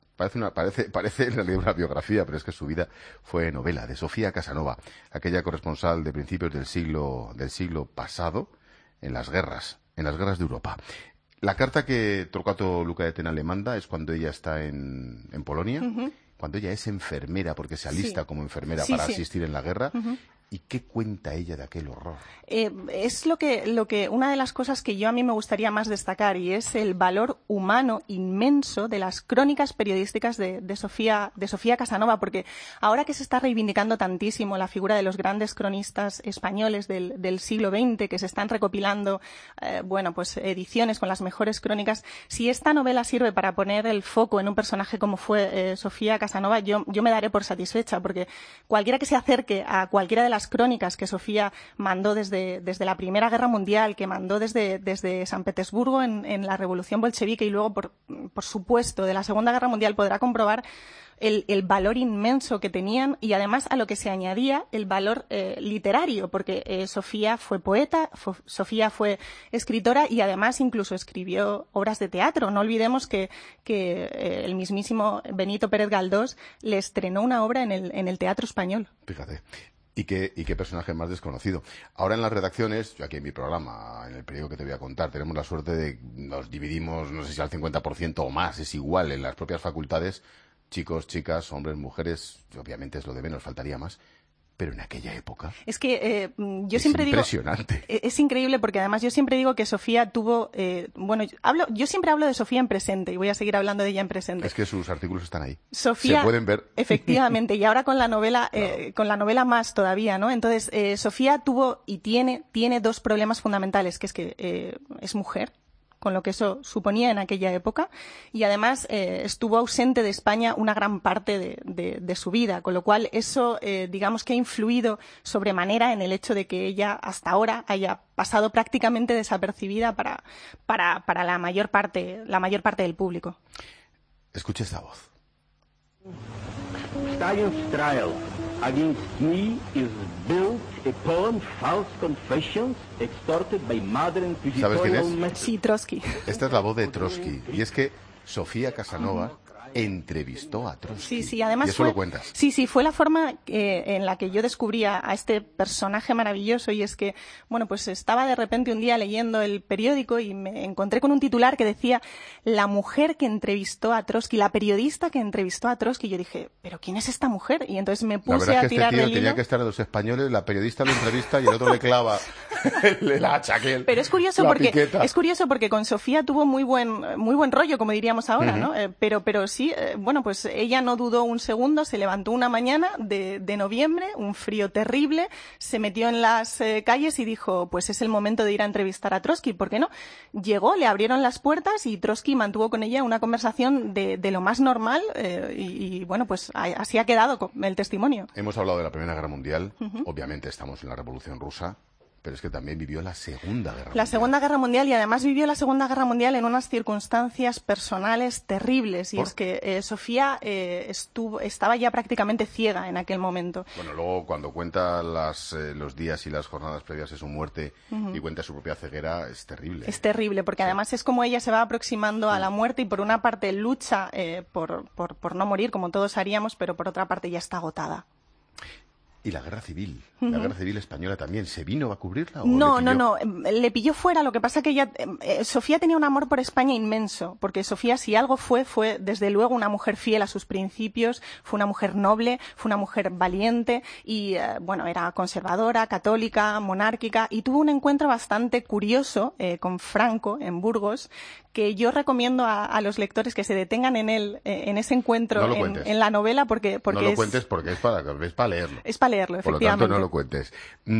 Parece en realidad una biografía, pero es que su vida fue novela, de Sofía Casanova, aquella corresponsal de principios del siglo pasado en las guerras de Europa. La carta que Torquato Luca de Tena le manda es cuando ella está en Polonia, cuando ella es enfermera, porque se alista como enfermera para asistir en la guerra. ¿Y qué cuenta ella de aquel horror? Es lo que una de las cosas que a mí me gustaría más destacar, y es el valor humano inmenso de las crónicas periodísticas de Sofía Casanova, porque ahora que se está reivindicando tantísimo la figura de los grandes cronistas españoles del siglo XX, que se están recopilando ediciones con las mejores crónicas, si esta novela sirve para poner el foco en un personaje como fue Sofía Casanova, yo me daré por satisfecha, porque cualquiera que se acerque a cualquiera de las crónicas que Sofía mandó desde la Primera Guerra Mundial, que mandó desde San Petersburgo en la Revolución Bolchevique, y luego, por supuesto, de la Segunda Guerra Mundial, podrá comprobar el valor inmenso que tenían, y además a lo que se añadía el valor literario, porque Sofía fue poeta, Sofía fue escritora, y además incluso escribió obras de teatro. No olvidemos que el mismísimo Benito Pérez Galdós le estrenó una obra en el Teatro Español. Fíjate. ¿Y qué personaje más desconocido? Ahora en las redacciones, yo aquí en mi programa, en el periódico que te voy a contar, tenemos la suerte de nos dividimos, no sé si al 50% o más, es igual en las propias facultades, chicos, chicas, hombres, mujeres, obviamente es lo de menos, faltaría más. Pero en aquella época... Es que yo siempre digo... Es impresionante. Es increíble, porque además yo siempre digo que Sofía tuvo... yo siempre hablo de Sofía en presente, y voy a seguir hablando de ella en presente. Es que sus artículos están ahí. Sofía, se pueden ver. Efectivamente, y ahora con la novela más todavía, ¿no? Entonces, Sofía tuvo y tiene dos problemas fundamentales, que es que es mujer, con lo que eso suponía en aquella época, y además estuvo ausente de España una gran parte de su vida, con lo cual eso digamos que ha influido sobremanera en el hecho de que ella hasta ahora haya pasado prácticamente desapercibida para la mayor parte del público. Escuche esta voz. Stalin Style against me is built upon false confessions extorted by modern ¿Sabes quién es? methods. Sí, Trotsky. Esta es la voz de Trotsky. Y es que Sofía Casanova entrevistó a Trotsky. Sí, además y eso lo cuentas. Sí, fue la forma en la que yo descubrí a este personaje maravilloso, y es que, bueno, pues estaba de repente un día leyendo el periódico y me encontré con un titular que decía la mujer que entrevistó a Trotsky, la periodista que entrevistó a Trotsky. Yo dije, ¿pero quién es esta mujer? Y entonces me puse a tirar este tío del hilo. tenía que estar en Los Españoles, la periodista lo entrevista y el otro le clava el hacha. Pero es curioso porque con Sofía tuvo muy buen rollo, como diríamos ahora, ¿no? Pero sí, bueno, pues ella no dudó un segundo, se levantó una mañana de noviembre, un frío terrible, se metió en las calles y dijo, pues es el momento de ir a entrevistar a Trotsky, ¿por qué no? Llegó, le abrieron las puertas y Trotsky mantuvo con ella una conversación de lo más normal, y bueno, pues así ha quedado el testimonio. Hemos hablado de la Primera Guerra Mundial, obviamente estamos en la Revolución Rusa, pero es que también vivió la Segunda Guerra Mundial. La Segunda Guerra Mundial, y además vivió la Segunda Guerra Mundial en unas circunstancias personales terribles. Y es que Sofía estaba ya prácticamente ciega en aquel momento. Bueno, luego cuando cuenta los días y las jornadas previas de su muerte y cuenta su propia ceguera, es terrible. Es terrible, porque además es como ella se va aproximando a la muerte y por una parte lucha por no morir, como todos haríamos, pero por otra parte ya está agotada. Y la guerra civil, la guerra civil española también, ¿se vino a cubrirla? ¿O No, le pilló fuera. Lo que pasa que ella, Sofía tenía un amor por España inmenso, porque Sofía, si algo fue desde luego una mujer fiel a sus principios, fue una mujer noble, fue una mujer valiente y, bueno, era conservadora, católica, monárquica, y tuvo un encuentro bastante curioso con Franco en Burgos, que yo recomiendo a los lectores que se detengan en él, en ese encuentro, en la novela, porque no lo cuentes porque es para leerlo. Es para leerlo, efectivamente. Por lo tanto, no lo cuentes.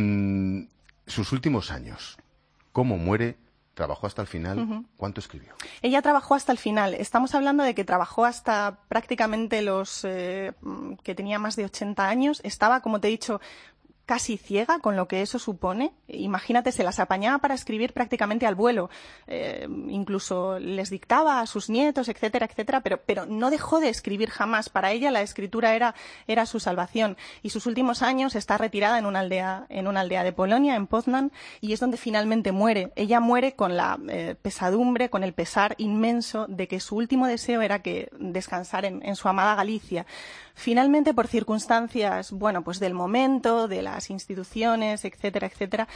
Sus últimos años, ¿cómo muere? ¿Trabajó hasta el final? ¿Cuánto escribió? Ella trabajó hasta el final. Estamos hablando de que trabajó hasta prácticamente los que tenía más de 80 años. Estaba, como te he dicho, casi ciega, con lo que eso supone. Imagínate, se las apañaba para escribir prácticamente al vuelo. Incluso les dictaba a sus nietos, etcétera, etcétera, pero no dejó de escribir jamás. Para ella la escritura era su salvación. Y sus últimos años está retirada en una aldea de Polonia, en Poznań, y es donde finalmente muere. Ella muere con la pesadumbre, con el pesar inmenso de que su último deseo era que descansar en su amada Galicia. Finalmente, por circunstancias, bueno, pues del momento, de las instituciones, etcétera, etcétera,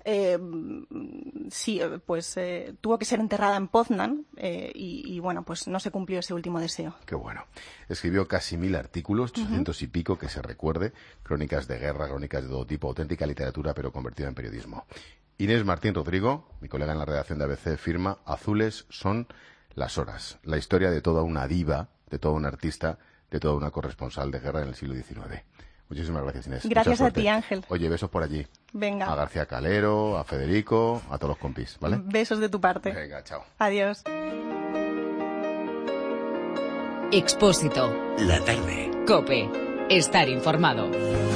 tuvo que ser enterrada en Poznań y, bueno, pues no se cumplió ese último deseo. Qué bueno. Escribió casi 1000 artículos, 800 y pico, que se recuerde, crónicas de guerra, crónicas de todo tipo, auténtica literatura, pero convertida en periodismo. Inés Martín Rodrigo, mi colega en la redacción de ABC, firma Azules son las horas, la historia de toda una diva, de toda una artista, de toda una corresponsal de guerra en el siglo XIX. Muchísimas gracias, Inés. Gracias a ti, Ángel. Oye, besos por allí. Venga. A García Calero, a Federico, a todos los compis, ¿vale? Besos de tu parte. Venga, chao. Adiós. Expósito. La tarde. COPE. Estar informado.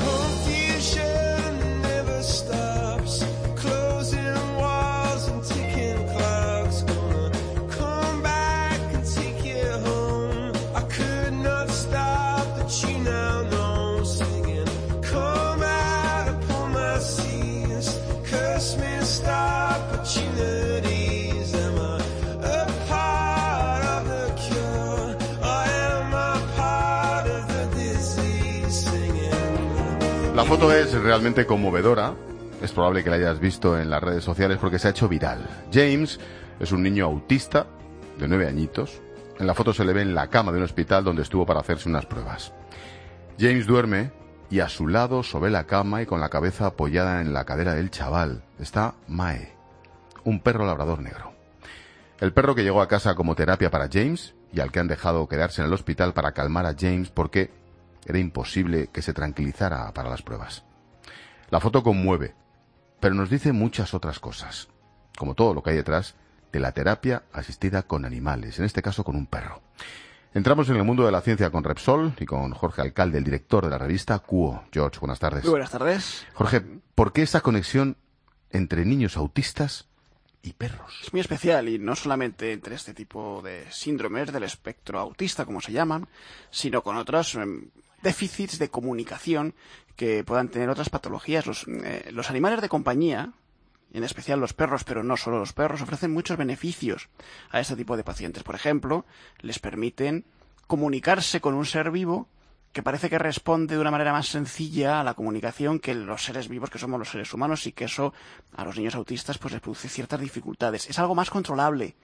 La foto es realmente conmovedora. Es probable que la hayas visto en las redes sociales porque se ha hecho viral. James es un niño autista de 9 añitos. En la foto se le ve en la cama de un hospital donde estuvo para hacerse unas pruebas. James duerme y a su lado, sobre la cama y con la cabeza apoyada en la cadera del chaval, está Mae, un perro labrador negro. El perro que llegó a casa como terapia para James y al que han dejado quedarse en el hospital para calmar a James porque era imposible que se tranquilizara para las pruebas. La foto conmueve, pero nos dice muchas otras cosas, como todo lo que hay detrás de la terapia asistida con animales, en este caso con un perro. Entramos en el mundo de la ciencia con Repsol y con Jorge Alcalde, el director de la revista Quo. George, buenas tardes. Muy buenas tardes. Jorge, ¿por qué esa conexión entre niños autistas y perros? Es muy especial, y no solamente entre este tipo de síndromes del espectro autista, como se llaman, sino con otros déficits de comunicación que puedan tener otras patologías. Los animales de compañía, en especial los perros, pero no solo los perros, ofrecen muchos beneficios a este tipo de pacientes. Por ejemplo, les permiten comunicarse con un ser vivo que parece que responde de una manera más sencilla a la comunicación que los seres vivos que somos los seres humanos, y que eso a los niños autistas pues les produce ciertas dificultades. Es algo más controlable.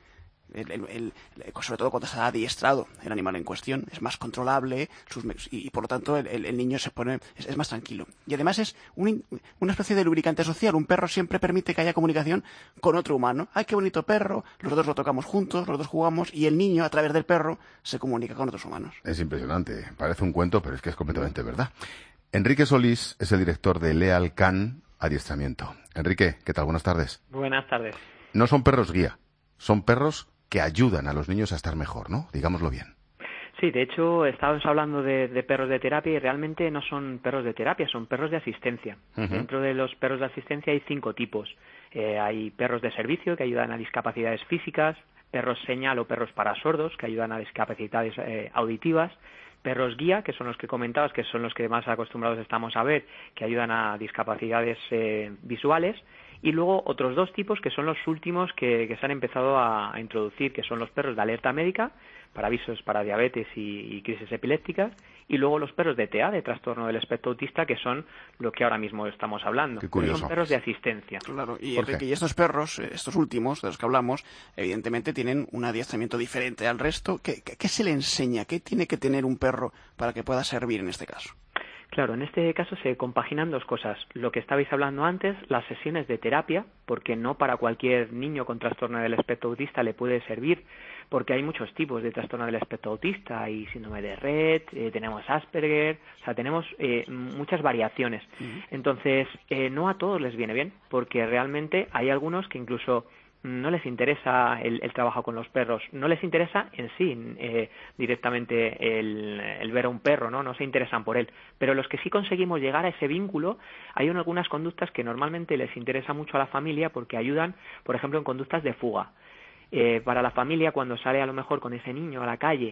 Sobre todo cuando está adiestrado el animal en cuestión, es más controlable y por lo tanto el niño es más tranquilo. Y además es una especie de lubricante social. Un perro siempre permite que haya comunicación con otro humano. ¡Ay, qué bonito perro! Los dos lo tocamos juntos, los dos jugamos, y el niño, a través del perro, se comunica con otros humanos. Es impresionante. Parece un cuento, pero es que es completamente verdad. Enrique Solís es el director de Leal Can Adiestramiento. Enrique, ¿qué tal? Buenas tardes. Buenas tardes. No son perros guía, son perros que ayudan a los niños a estar mejor, ¿no? Digámoslo bien. Sí, de hecho, estábamos hablando de perros de terapia, y realmente no son perros de terapia, son perros de asistencia. Dentro de los perros de asistencia hay 5 tipos. Hay perros de servicio que ayudan a discapacidades físicas, perros señal o perros para sordos que ayudan a discapacidades auditivas, perros guía, que son los que comentabas, que son los que más acostumbrados estamos a ver, que ayudan a discapacidades visuales. Y luego otros 2 tipos que son los últimos que se han empezado a introducir, que son los perros de alerta médica, para avisos para diabetes y crisis epilépticas, y luego los perros de TEA, de trastorno del espectro autista, que son lo que ahora mismo estamos hablando. Qué curioso. Son perros de asistencia. Claro, y Enrique, y estos perros, estos últimos de los que hablamos, evidentemente tienen un adiestramiento diferente al resto. ¿Qué se le enseña? ¿Qué tiene que tener un perro para que pueda servir en este caso? Claro, en este caso se compaginan 2 cosas. Lo que estabais hablando antes, las sesiones de terapia, porque no para cualquier niño con trastorno del espectro autista le puede servir, porque hay muchos tipos de trastorno del espectro autista. Hay síndrome de Rett, tenemos Asperger, o sea, tenemos muchas variaciones. Entonces, no a todos les viene bien, porque realmente hay algunos que incluso no les interesa el trabajo con los perros, no les interesa en sí directamente el ver a un perro, no se interesan por él, pero los que sí conseguimos llegar a ese vínculo, hay algunas conductas que normalmente les interesa mucho a la familia porque ayudan, por ejemplo, en conductas de fuga. Para la familia, cuando sale a lo mejor con ese niño a la calle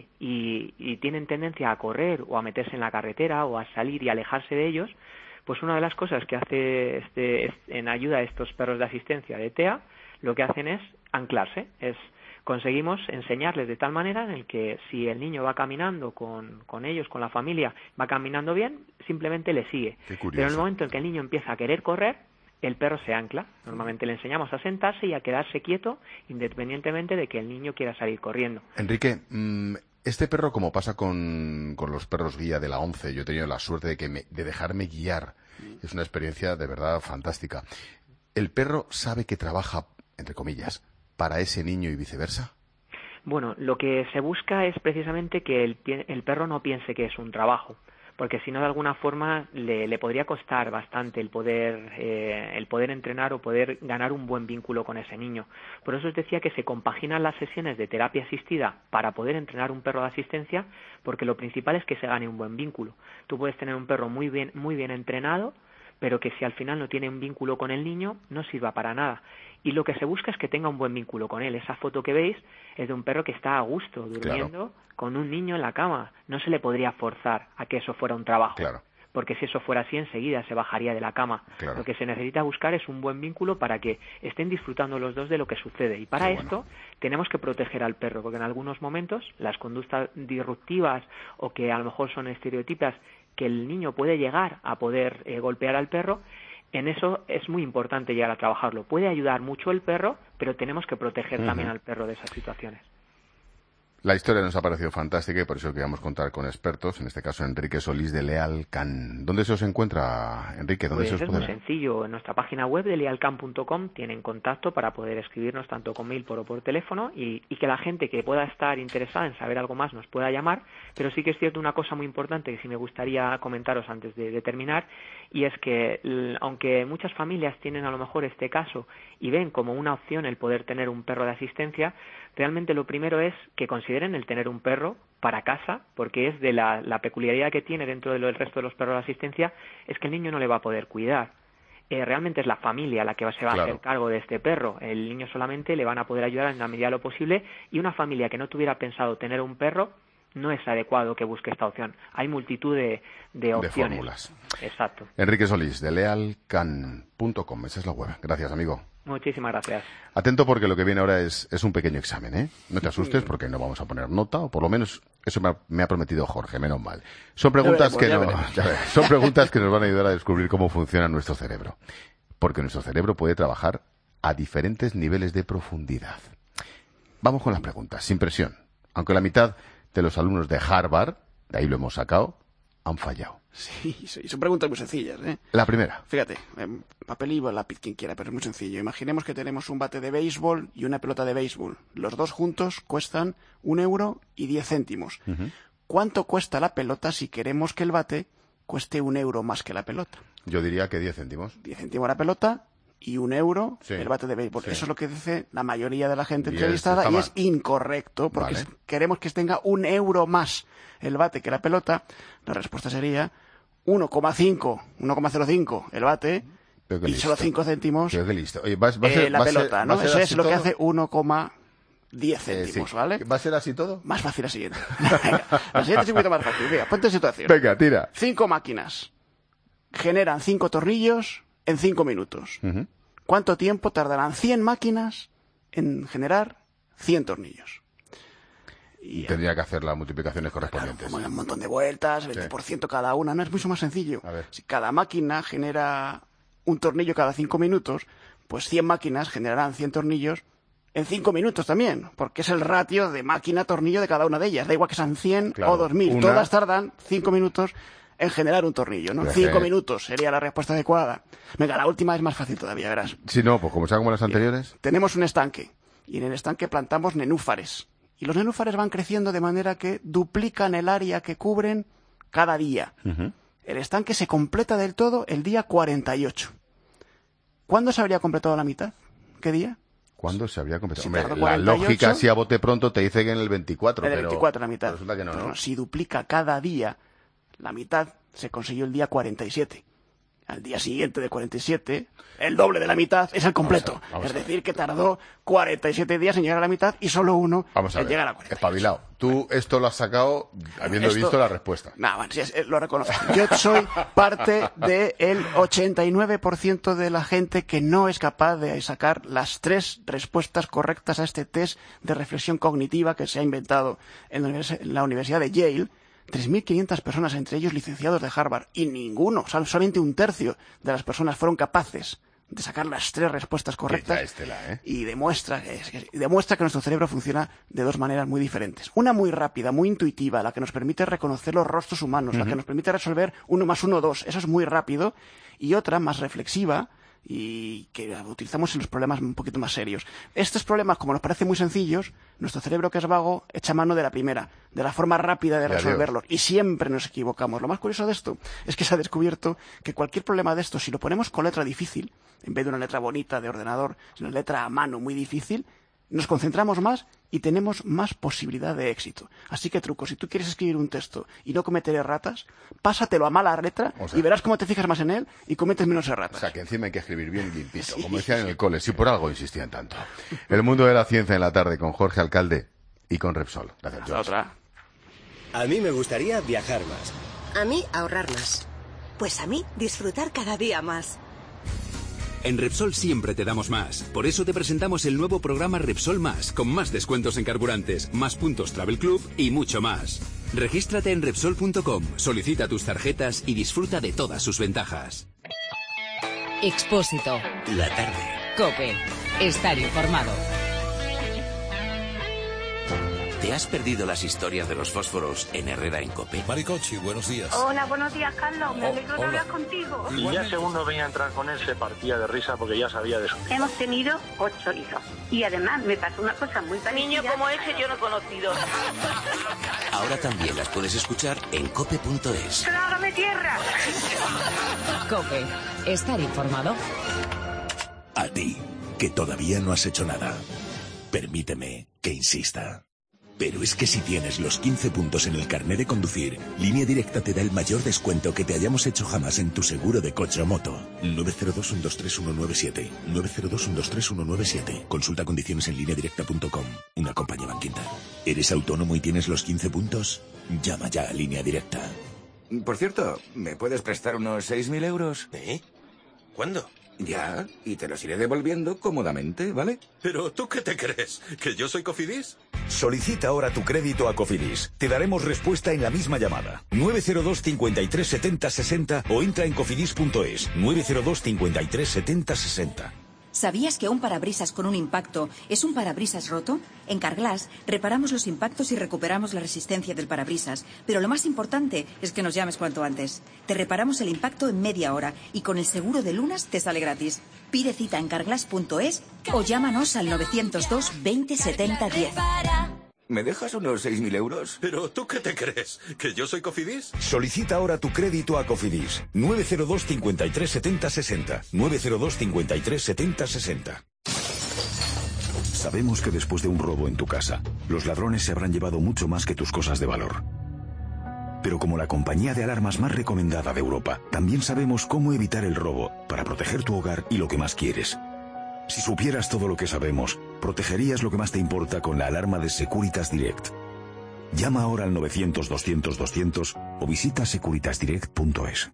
y tienen tendencia a correr o a meterse en la carretera o a salir y alejarse de ellos, pues una de las cosas que hace en ayuda a estos perros de asistencia de TEA, lo que hacen es anclarse, conseguimos enseñarles de tal manera en el que si el niño va caminando con ellos, con la familia, va caminando bien, simplemente le sigue. Pero en el momento en que el niño empieza a querer correr, el perro se ancla. Normalmente le enseñamos a sentarse y a quedarse quieto, independientemente de que el niño quiera salir corriendo. Enrique, este perro, como pasa con los perros guía de la ONCE, yo he tenido la suerte de dejarme guiar. Es una experiencia de verdad fantástica. ¿El perro sabe que trabaja, entre comillas, para ese niño y viceversa? Bueno, lo que se busca es precisamente que el perro no piense que es un trabajo, porque si no, de alguna forma le podría costar bastante el poder entrenar o poder ganar un buen vínculo con ese niño. Por eso os decía que se compaginan las sesiones de terapia asistida para poder entrenar un perro de asistencia, porque lo principal es que se gane un buen vínculo. Tú puedes tener un perro muy bien entrenado, pero que si al final no tiene un vínculo con el niño, no sirva para nada. Y lo que se busca es que tenga un buen vínculo con él. Esa foto que veis es de un perro que está a gusto, durmiendo con un niño en la cama. No se le podría forzar a que eso fuera un trabajo. Porque si eso fuera así, enseguida se bajaría de la cama. Lo que se necesita buscar es un buen vínculo para que estén disfrutando los dos de lo que sucede. Y para esto tenemos que proteger al perro, porque en algunos momentos las conductas disruptivas o que a lo mejor son estereotipas que el niño puede llegar a poder golpear al perro, en eso es muy importante llegar a trabajarlo. Puede ayudar mucho el perro, pero tenemos que proteger también al perro de esas situaciones. La historia nos ha parecido fantástica y por eso queríamos contar con expertos, en este caso Enrique Solís de Leal Can. ¿Dónde se os encuentra, Enrique? ¿Dónde se os puede ver? Es muy sencillo. En nuestra página web de lealcan.com tienen contacto para poder escribirnos tanto con mail o por teléfono y que la gente que pueda estar interesada en saber algo más nos pueda llamar. Pero sí que es cierto una cosa muy importante que sí me gustaría comentaros antes de terminar, y es que aunque muchas familias tienen a lo mejor este caso y ven como una opción el poder tener un perro de asistencia, realmente lo primero es que consideren el tener un perro para casa, porque es de la peculiaridad que tiene dentro del resto de los perros de asistencia, es que el niño no le va a poder cuidar. Realmente es la familia la que se va a hacer cargo de este perro. El niño solamente le van a poder ayudar en la medida de lo posible, y una familia que no tuviera pensado tener un perro no es adecuado que busque esta opción. Hay multitud de opciones. De fórmulas. Exacto. Enrique Solís, de lealcan.com, esa es la web. Gracias, amigo. Muchísimas gracias. Atento porque lo que viene ahora es un pequeño examen, ¿eh? No te asustes porque no vamos a poner nota, o por lo menos eso me ha prometido Jorge, menos mal. Son preguntas son preguntas que nos van a ayudar a descubrir cómo funciona nuestro cerebro. Porque nuestro cerebro puede trabajar a diferentes niveles de profundidad. Vamos con las preguntas, sin presión. Aunque la mitad de los alumnos de Harvard, de ahí lo hemos sacado, han fallado. Sí, son preguntas muy sencillas, ¿eh? La primera. Fíjate, papel y lápiz, quien quiera, pero es muy sencillo. Imaginemos que tenemos un bate de béisbol y una pelota de béisbol. Los dos juntos cuestan 1,10 €. Uh-huh. ¿Cuánto cuesta la pelota si queremos que el bate cueste €1 más que la pelota? Yo diría que 10 céntimos. 10 céntimos la pelota y €1 sí, el bate de béisbol. Sí. Eso es lo que dice la mayoría de la gente Y entrevistada y es incorrecto, porque vale, queremos que tenga €1 más el bate que la pelota. La respuesta sería 1,05 el bate y solo 5 céntimos Oye, la pelota, ¿no? Eso es lo que hace 1,10 céntimos, sí. ¿vale? ¿Va a ser así todo? Más fácil la siguiente. La siguiente es un poquito más fácil. Venga, ponte en situación. Venga, tira. 5 máquinas generan 5 tornillos en 5 minutos. Uh-huh. ¿Cuánto tiempo tardarán 100 máquinas en generar 100 tornillos? Y tendría que hacer las multiplicaciones correspondientes. Claro, un montón de vueltas, 20% cada una, no es mucho más sencillo. A ver. Si cada máquina genera un tornillo cada 5 minutos, pues 100 máquinas generarán 100 tornillos en 5 minutos también, porque es el ratio de máquina-tornillo de cada una de ellas. Da igual que sean 100 claro, o 2000, todas tardan 5 minutos en generar un tornillo, ¿no? 5 minutos sería la respuesta adecuada. Venga, la última es más fácil todavía, verás. Si no, pues como sean como las anteriores. Tenemos un estanque, y en el estanque plantamos nenúfares. Y los nenúfares van creciendo de manera que duplican el área que cubren cada día. Uh-huh. El estanque se completa del todo el día 48. ¿Cuándo se habría completado la mitad? ¿Qué día? ¿Cuándo se habría completado? Si Hombre, tarda la 48, lógica, si a bote pronto, te dice que en el 24. En el pero 24 la mitad. Resulta que no, Pues ¿no? si duplica cada día, la mitad se consiguió el día 47. Al día siguiente de 47, el doble de la mitad es el completo. Vamos a ver. Decir, que tardó 47 días en llegar a la mitad y solo uno Vamos a en ver. llegar a la 40. Espabilado. Tú esto lo has sacado habiendo visto la respuesta. No, bueno, sí, lo reconozco. Yo soy parte del 89% de la gente que no es capaz de sacar las 3 respuestas correctas a este test de reflexión cognitiva que se ha inventado en la Universidad de Yale. 3.500 personas, entre ellos licenciados de Harvard, y ninguno, solamente un tercio de las personas fueron capaces de sacar las 3 respuestas correctas. Y demuestra que nuestro cerebro funciona de 2 maneras muy diferentes. Una muy rápida, muy intuitiva, la que nos permite reconocer los rostros humanos, la que nos permite resolver 1 más 1, 2. Eso es muy rápido. Y otra más reflexiva, y que utilizamos en los problemas un poquito más serios. Estos problemas, como nos parecen muy sencillos, nuestro cerebro, que es vago, echa mano de la primera, de la forma rápida de resolverlos, y siempre nos equivocamos. Lo más curioso de esto es que se ha descubierto que cualquier problema de estos, si lo ponemos con letra difícil, en vez de una letra bonita de ordenador, sino una letra a mano muy difícil, nos concentramos más y tenemos más posibilidad de éxito. Así que, truco, si tú quieres escribir un texto y no cometer erratas, pásatelo a mala letra, o sea, y verás cómo te fijas más en él y cometes menos erratas. O sea, que encima hay que escribir bien limpito, como decían en el cole, si por algo insistían tanto. El mundo de la ciencia en la tarde con Jorge Alcalde y con Repsol. Gracias, George. Otra. A mí me gustaría viajar más. A mí, ahorrar más. Pues a mí, disfrutar cada día más. En Repsol siempre te damos más. Por eso te presentamos el nuevo programa Repsol Más, con más descuentos en carburantes, más puntos Travel Club y mucho más. Regístrate en Repsol.com, solicita tus tarjetas y disfruta de todas sus ventajas. Expósito. La tarde. COPE. Estar informado. ¿Te has perdido las historias de los fósforos en Herrera en COPE? Maricochi, buenos días. Hola, buenos días, Carlos. Me alegro de hablar contigo. Y ya según no venía a entrar con él, se partía de risa porque ya sabía de su... Hemos tenido 8 hijos. Y además me pasó una cosa muy parecida. Niño como ese yo no he conocido. Ahora también las puedes escuchar en cope.es. ¡Trágame tierra! COPE. Estar informado. A ti, que todavía no has hecho nada. Permíteme que insista. Pero es que si tienes los 15 puntos en el carné de conducir, Línea Directa te da el mayor descuento que te hayamos hecho jamás en tu seguro de coche o moto. 902-123-197. 902-123-197. Consulta condiciones en lineadirecta.com. Una compañía Banquinter. ¿Eres autónomo y tienes los 15 puntos? Llama ya a Línea Directa. Por cierto, ¿me puedes prestar unos 6.000 euros? ¿Eh? ¿Cuándo? Ya, y te los iré devolviendo cómodamente, ¿vale? ¿Pero tú qué te crees? ¿Que yo soy Cofidis? Solicita ahora tu crédito a Cofidis. Te daremos respuesta en la misma llamada. 902 53 70 60 o entra en cofidis.es. 902 53 70 60. ¿Sabías que un parabrisas con un impacto es un parabrisas roto? En Carglass reparamos los impactos y recuperamos la resistencia del parabrisas. Pero lo más importante es que nos llames cuanto antes. Te reparamos el impacto en media hora y con el seguro de Lunas te sale gratis. Pide cita en carglass.es o llámanos al 902 20 70 10. ¿Me dejas unos 6.000 euros? ¿Pero tú qué te crees? ¿Que yo soy Cofidis? Solicita ahora tu crédito a Cofidis. 902 53 70 60. 902 53 70 60. Sabemos que después de un robo en tu casa, los ladrones se habrán llevado mucho más que tus cosas de valor. Pero como la compañía de alarmas más recomendada de Europa, también sabemos cómo evitar el robo para proteger tu hogar y lo que más quieres. Si supieras todo lo que sabemos, protegerías lo que más te importa con la alarma de Securitas Direct. Llama ahora al 900-200-200 o visita securitasdirect.es.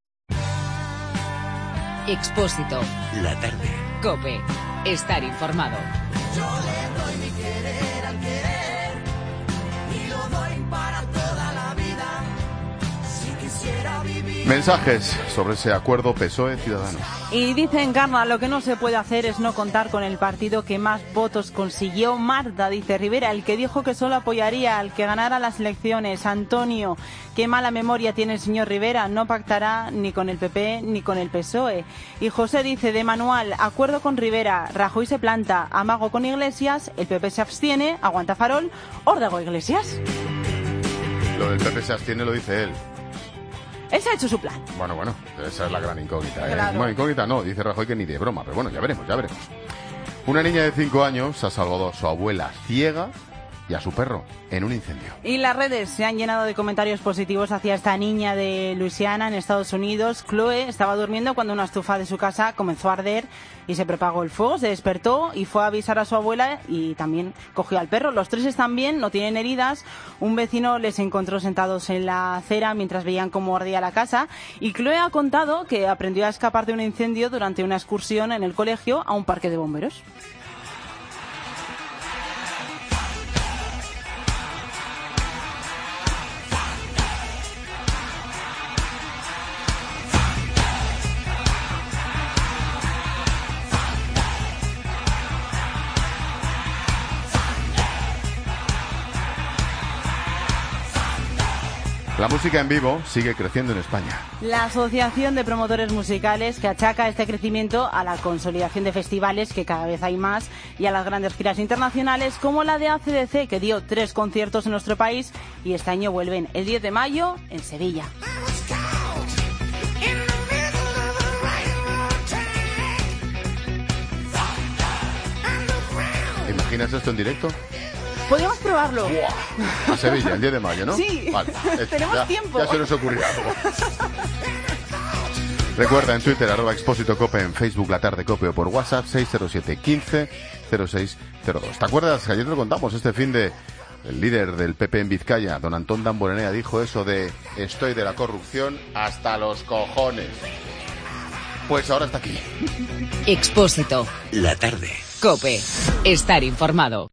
Expósito. La tarde. COPE. Estar informado. Yo le doy mi querer al querer y lo doy para toda la vida. Si quisiera vivir. Mensajes sobre ese acuerdo PSOE-Ciudadanos. Y dice Encarna, lo que no se puede hacer es no contar con el partido que más votos consiguió. Marta, dice Rivera, el que dijo que solo apoyaría al que ganara las elecciones. Antonio, qué mala memoria tiene el señor Rivera, no pactará ni con el PP ni con el PSOE. Y José dice, de manual, acuerdo con Rivera, Rajoy se planta, amago con Iglesias, el PP se abstiene, aguanta Farol, órdago Iglesias. Lo del PP se abstiene lo dice él. Él se ha hecho su plan. Bueno, esa es la gran incógnita. Claro. Bueno, incógnita no, dice Rajoy que ni de broma, pero bueno, ya veremos. Una niña de 5 años ha salvado a su abuela ciega y a su perro en un incendio. Y las redes se han llenado de comentarios positivos hacia esta niña de Luisiana, en Estados Unidos. Chloe estaba durmiendo cuando una estufa de su casa comenzó a arder y se propagó el fuego, se despertó y fue a avisar a su abuela y también cogió al perro. Los tres están bien, no tienen heridas. Un vecino les encontró sentados en la acera mientras veían cómo ardía la casa. Y Chloe ha contado que aprendió a escapar de un incendio durante una excursión en el colegio a un parque de bomberos. La música en vivo sigue creciendo en España. La Asociación de Promotores Musicales, que achaca este crecimiento a la consolidación de festivales, que cada vez hay más, y a las grandes giras internacionales, como la de AC/DC, que dio 3 conciertos en nuestro país, y este año vuelven el 10 de mayo en Sevilla. ¿Te imaginas esto en directo? Podríamos probarlo. A Sevilla, el 10 de mayo, ¿no? Sí, vale, tenemos tiempo. Ya se nos ocurrirá algo. Recuerda en Twitter, @expósitocope, en Facebook, La Tarde Cope, o por WhatsApp, 607 15 0602. ¿Te acuerdas que ayer lo contamos, este fin de el líder del PP en Vizcaya, don Antón Damborenea, dijo eso de estoy de la corrupción hasta los cojones? Pues ahora está aquí. Expósito. La Tarde. COPE. Estar informado.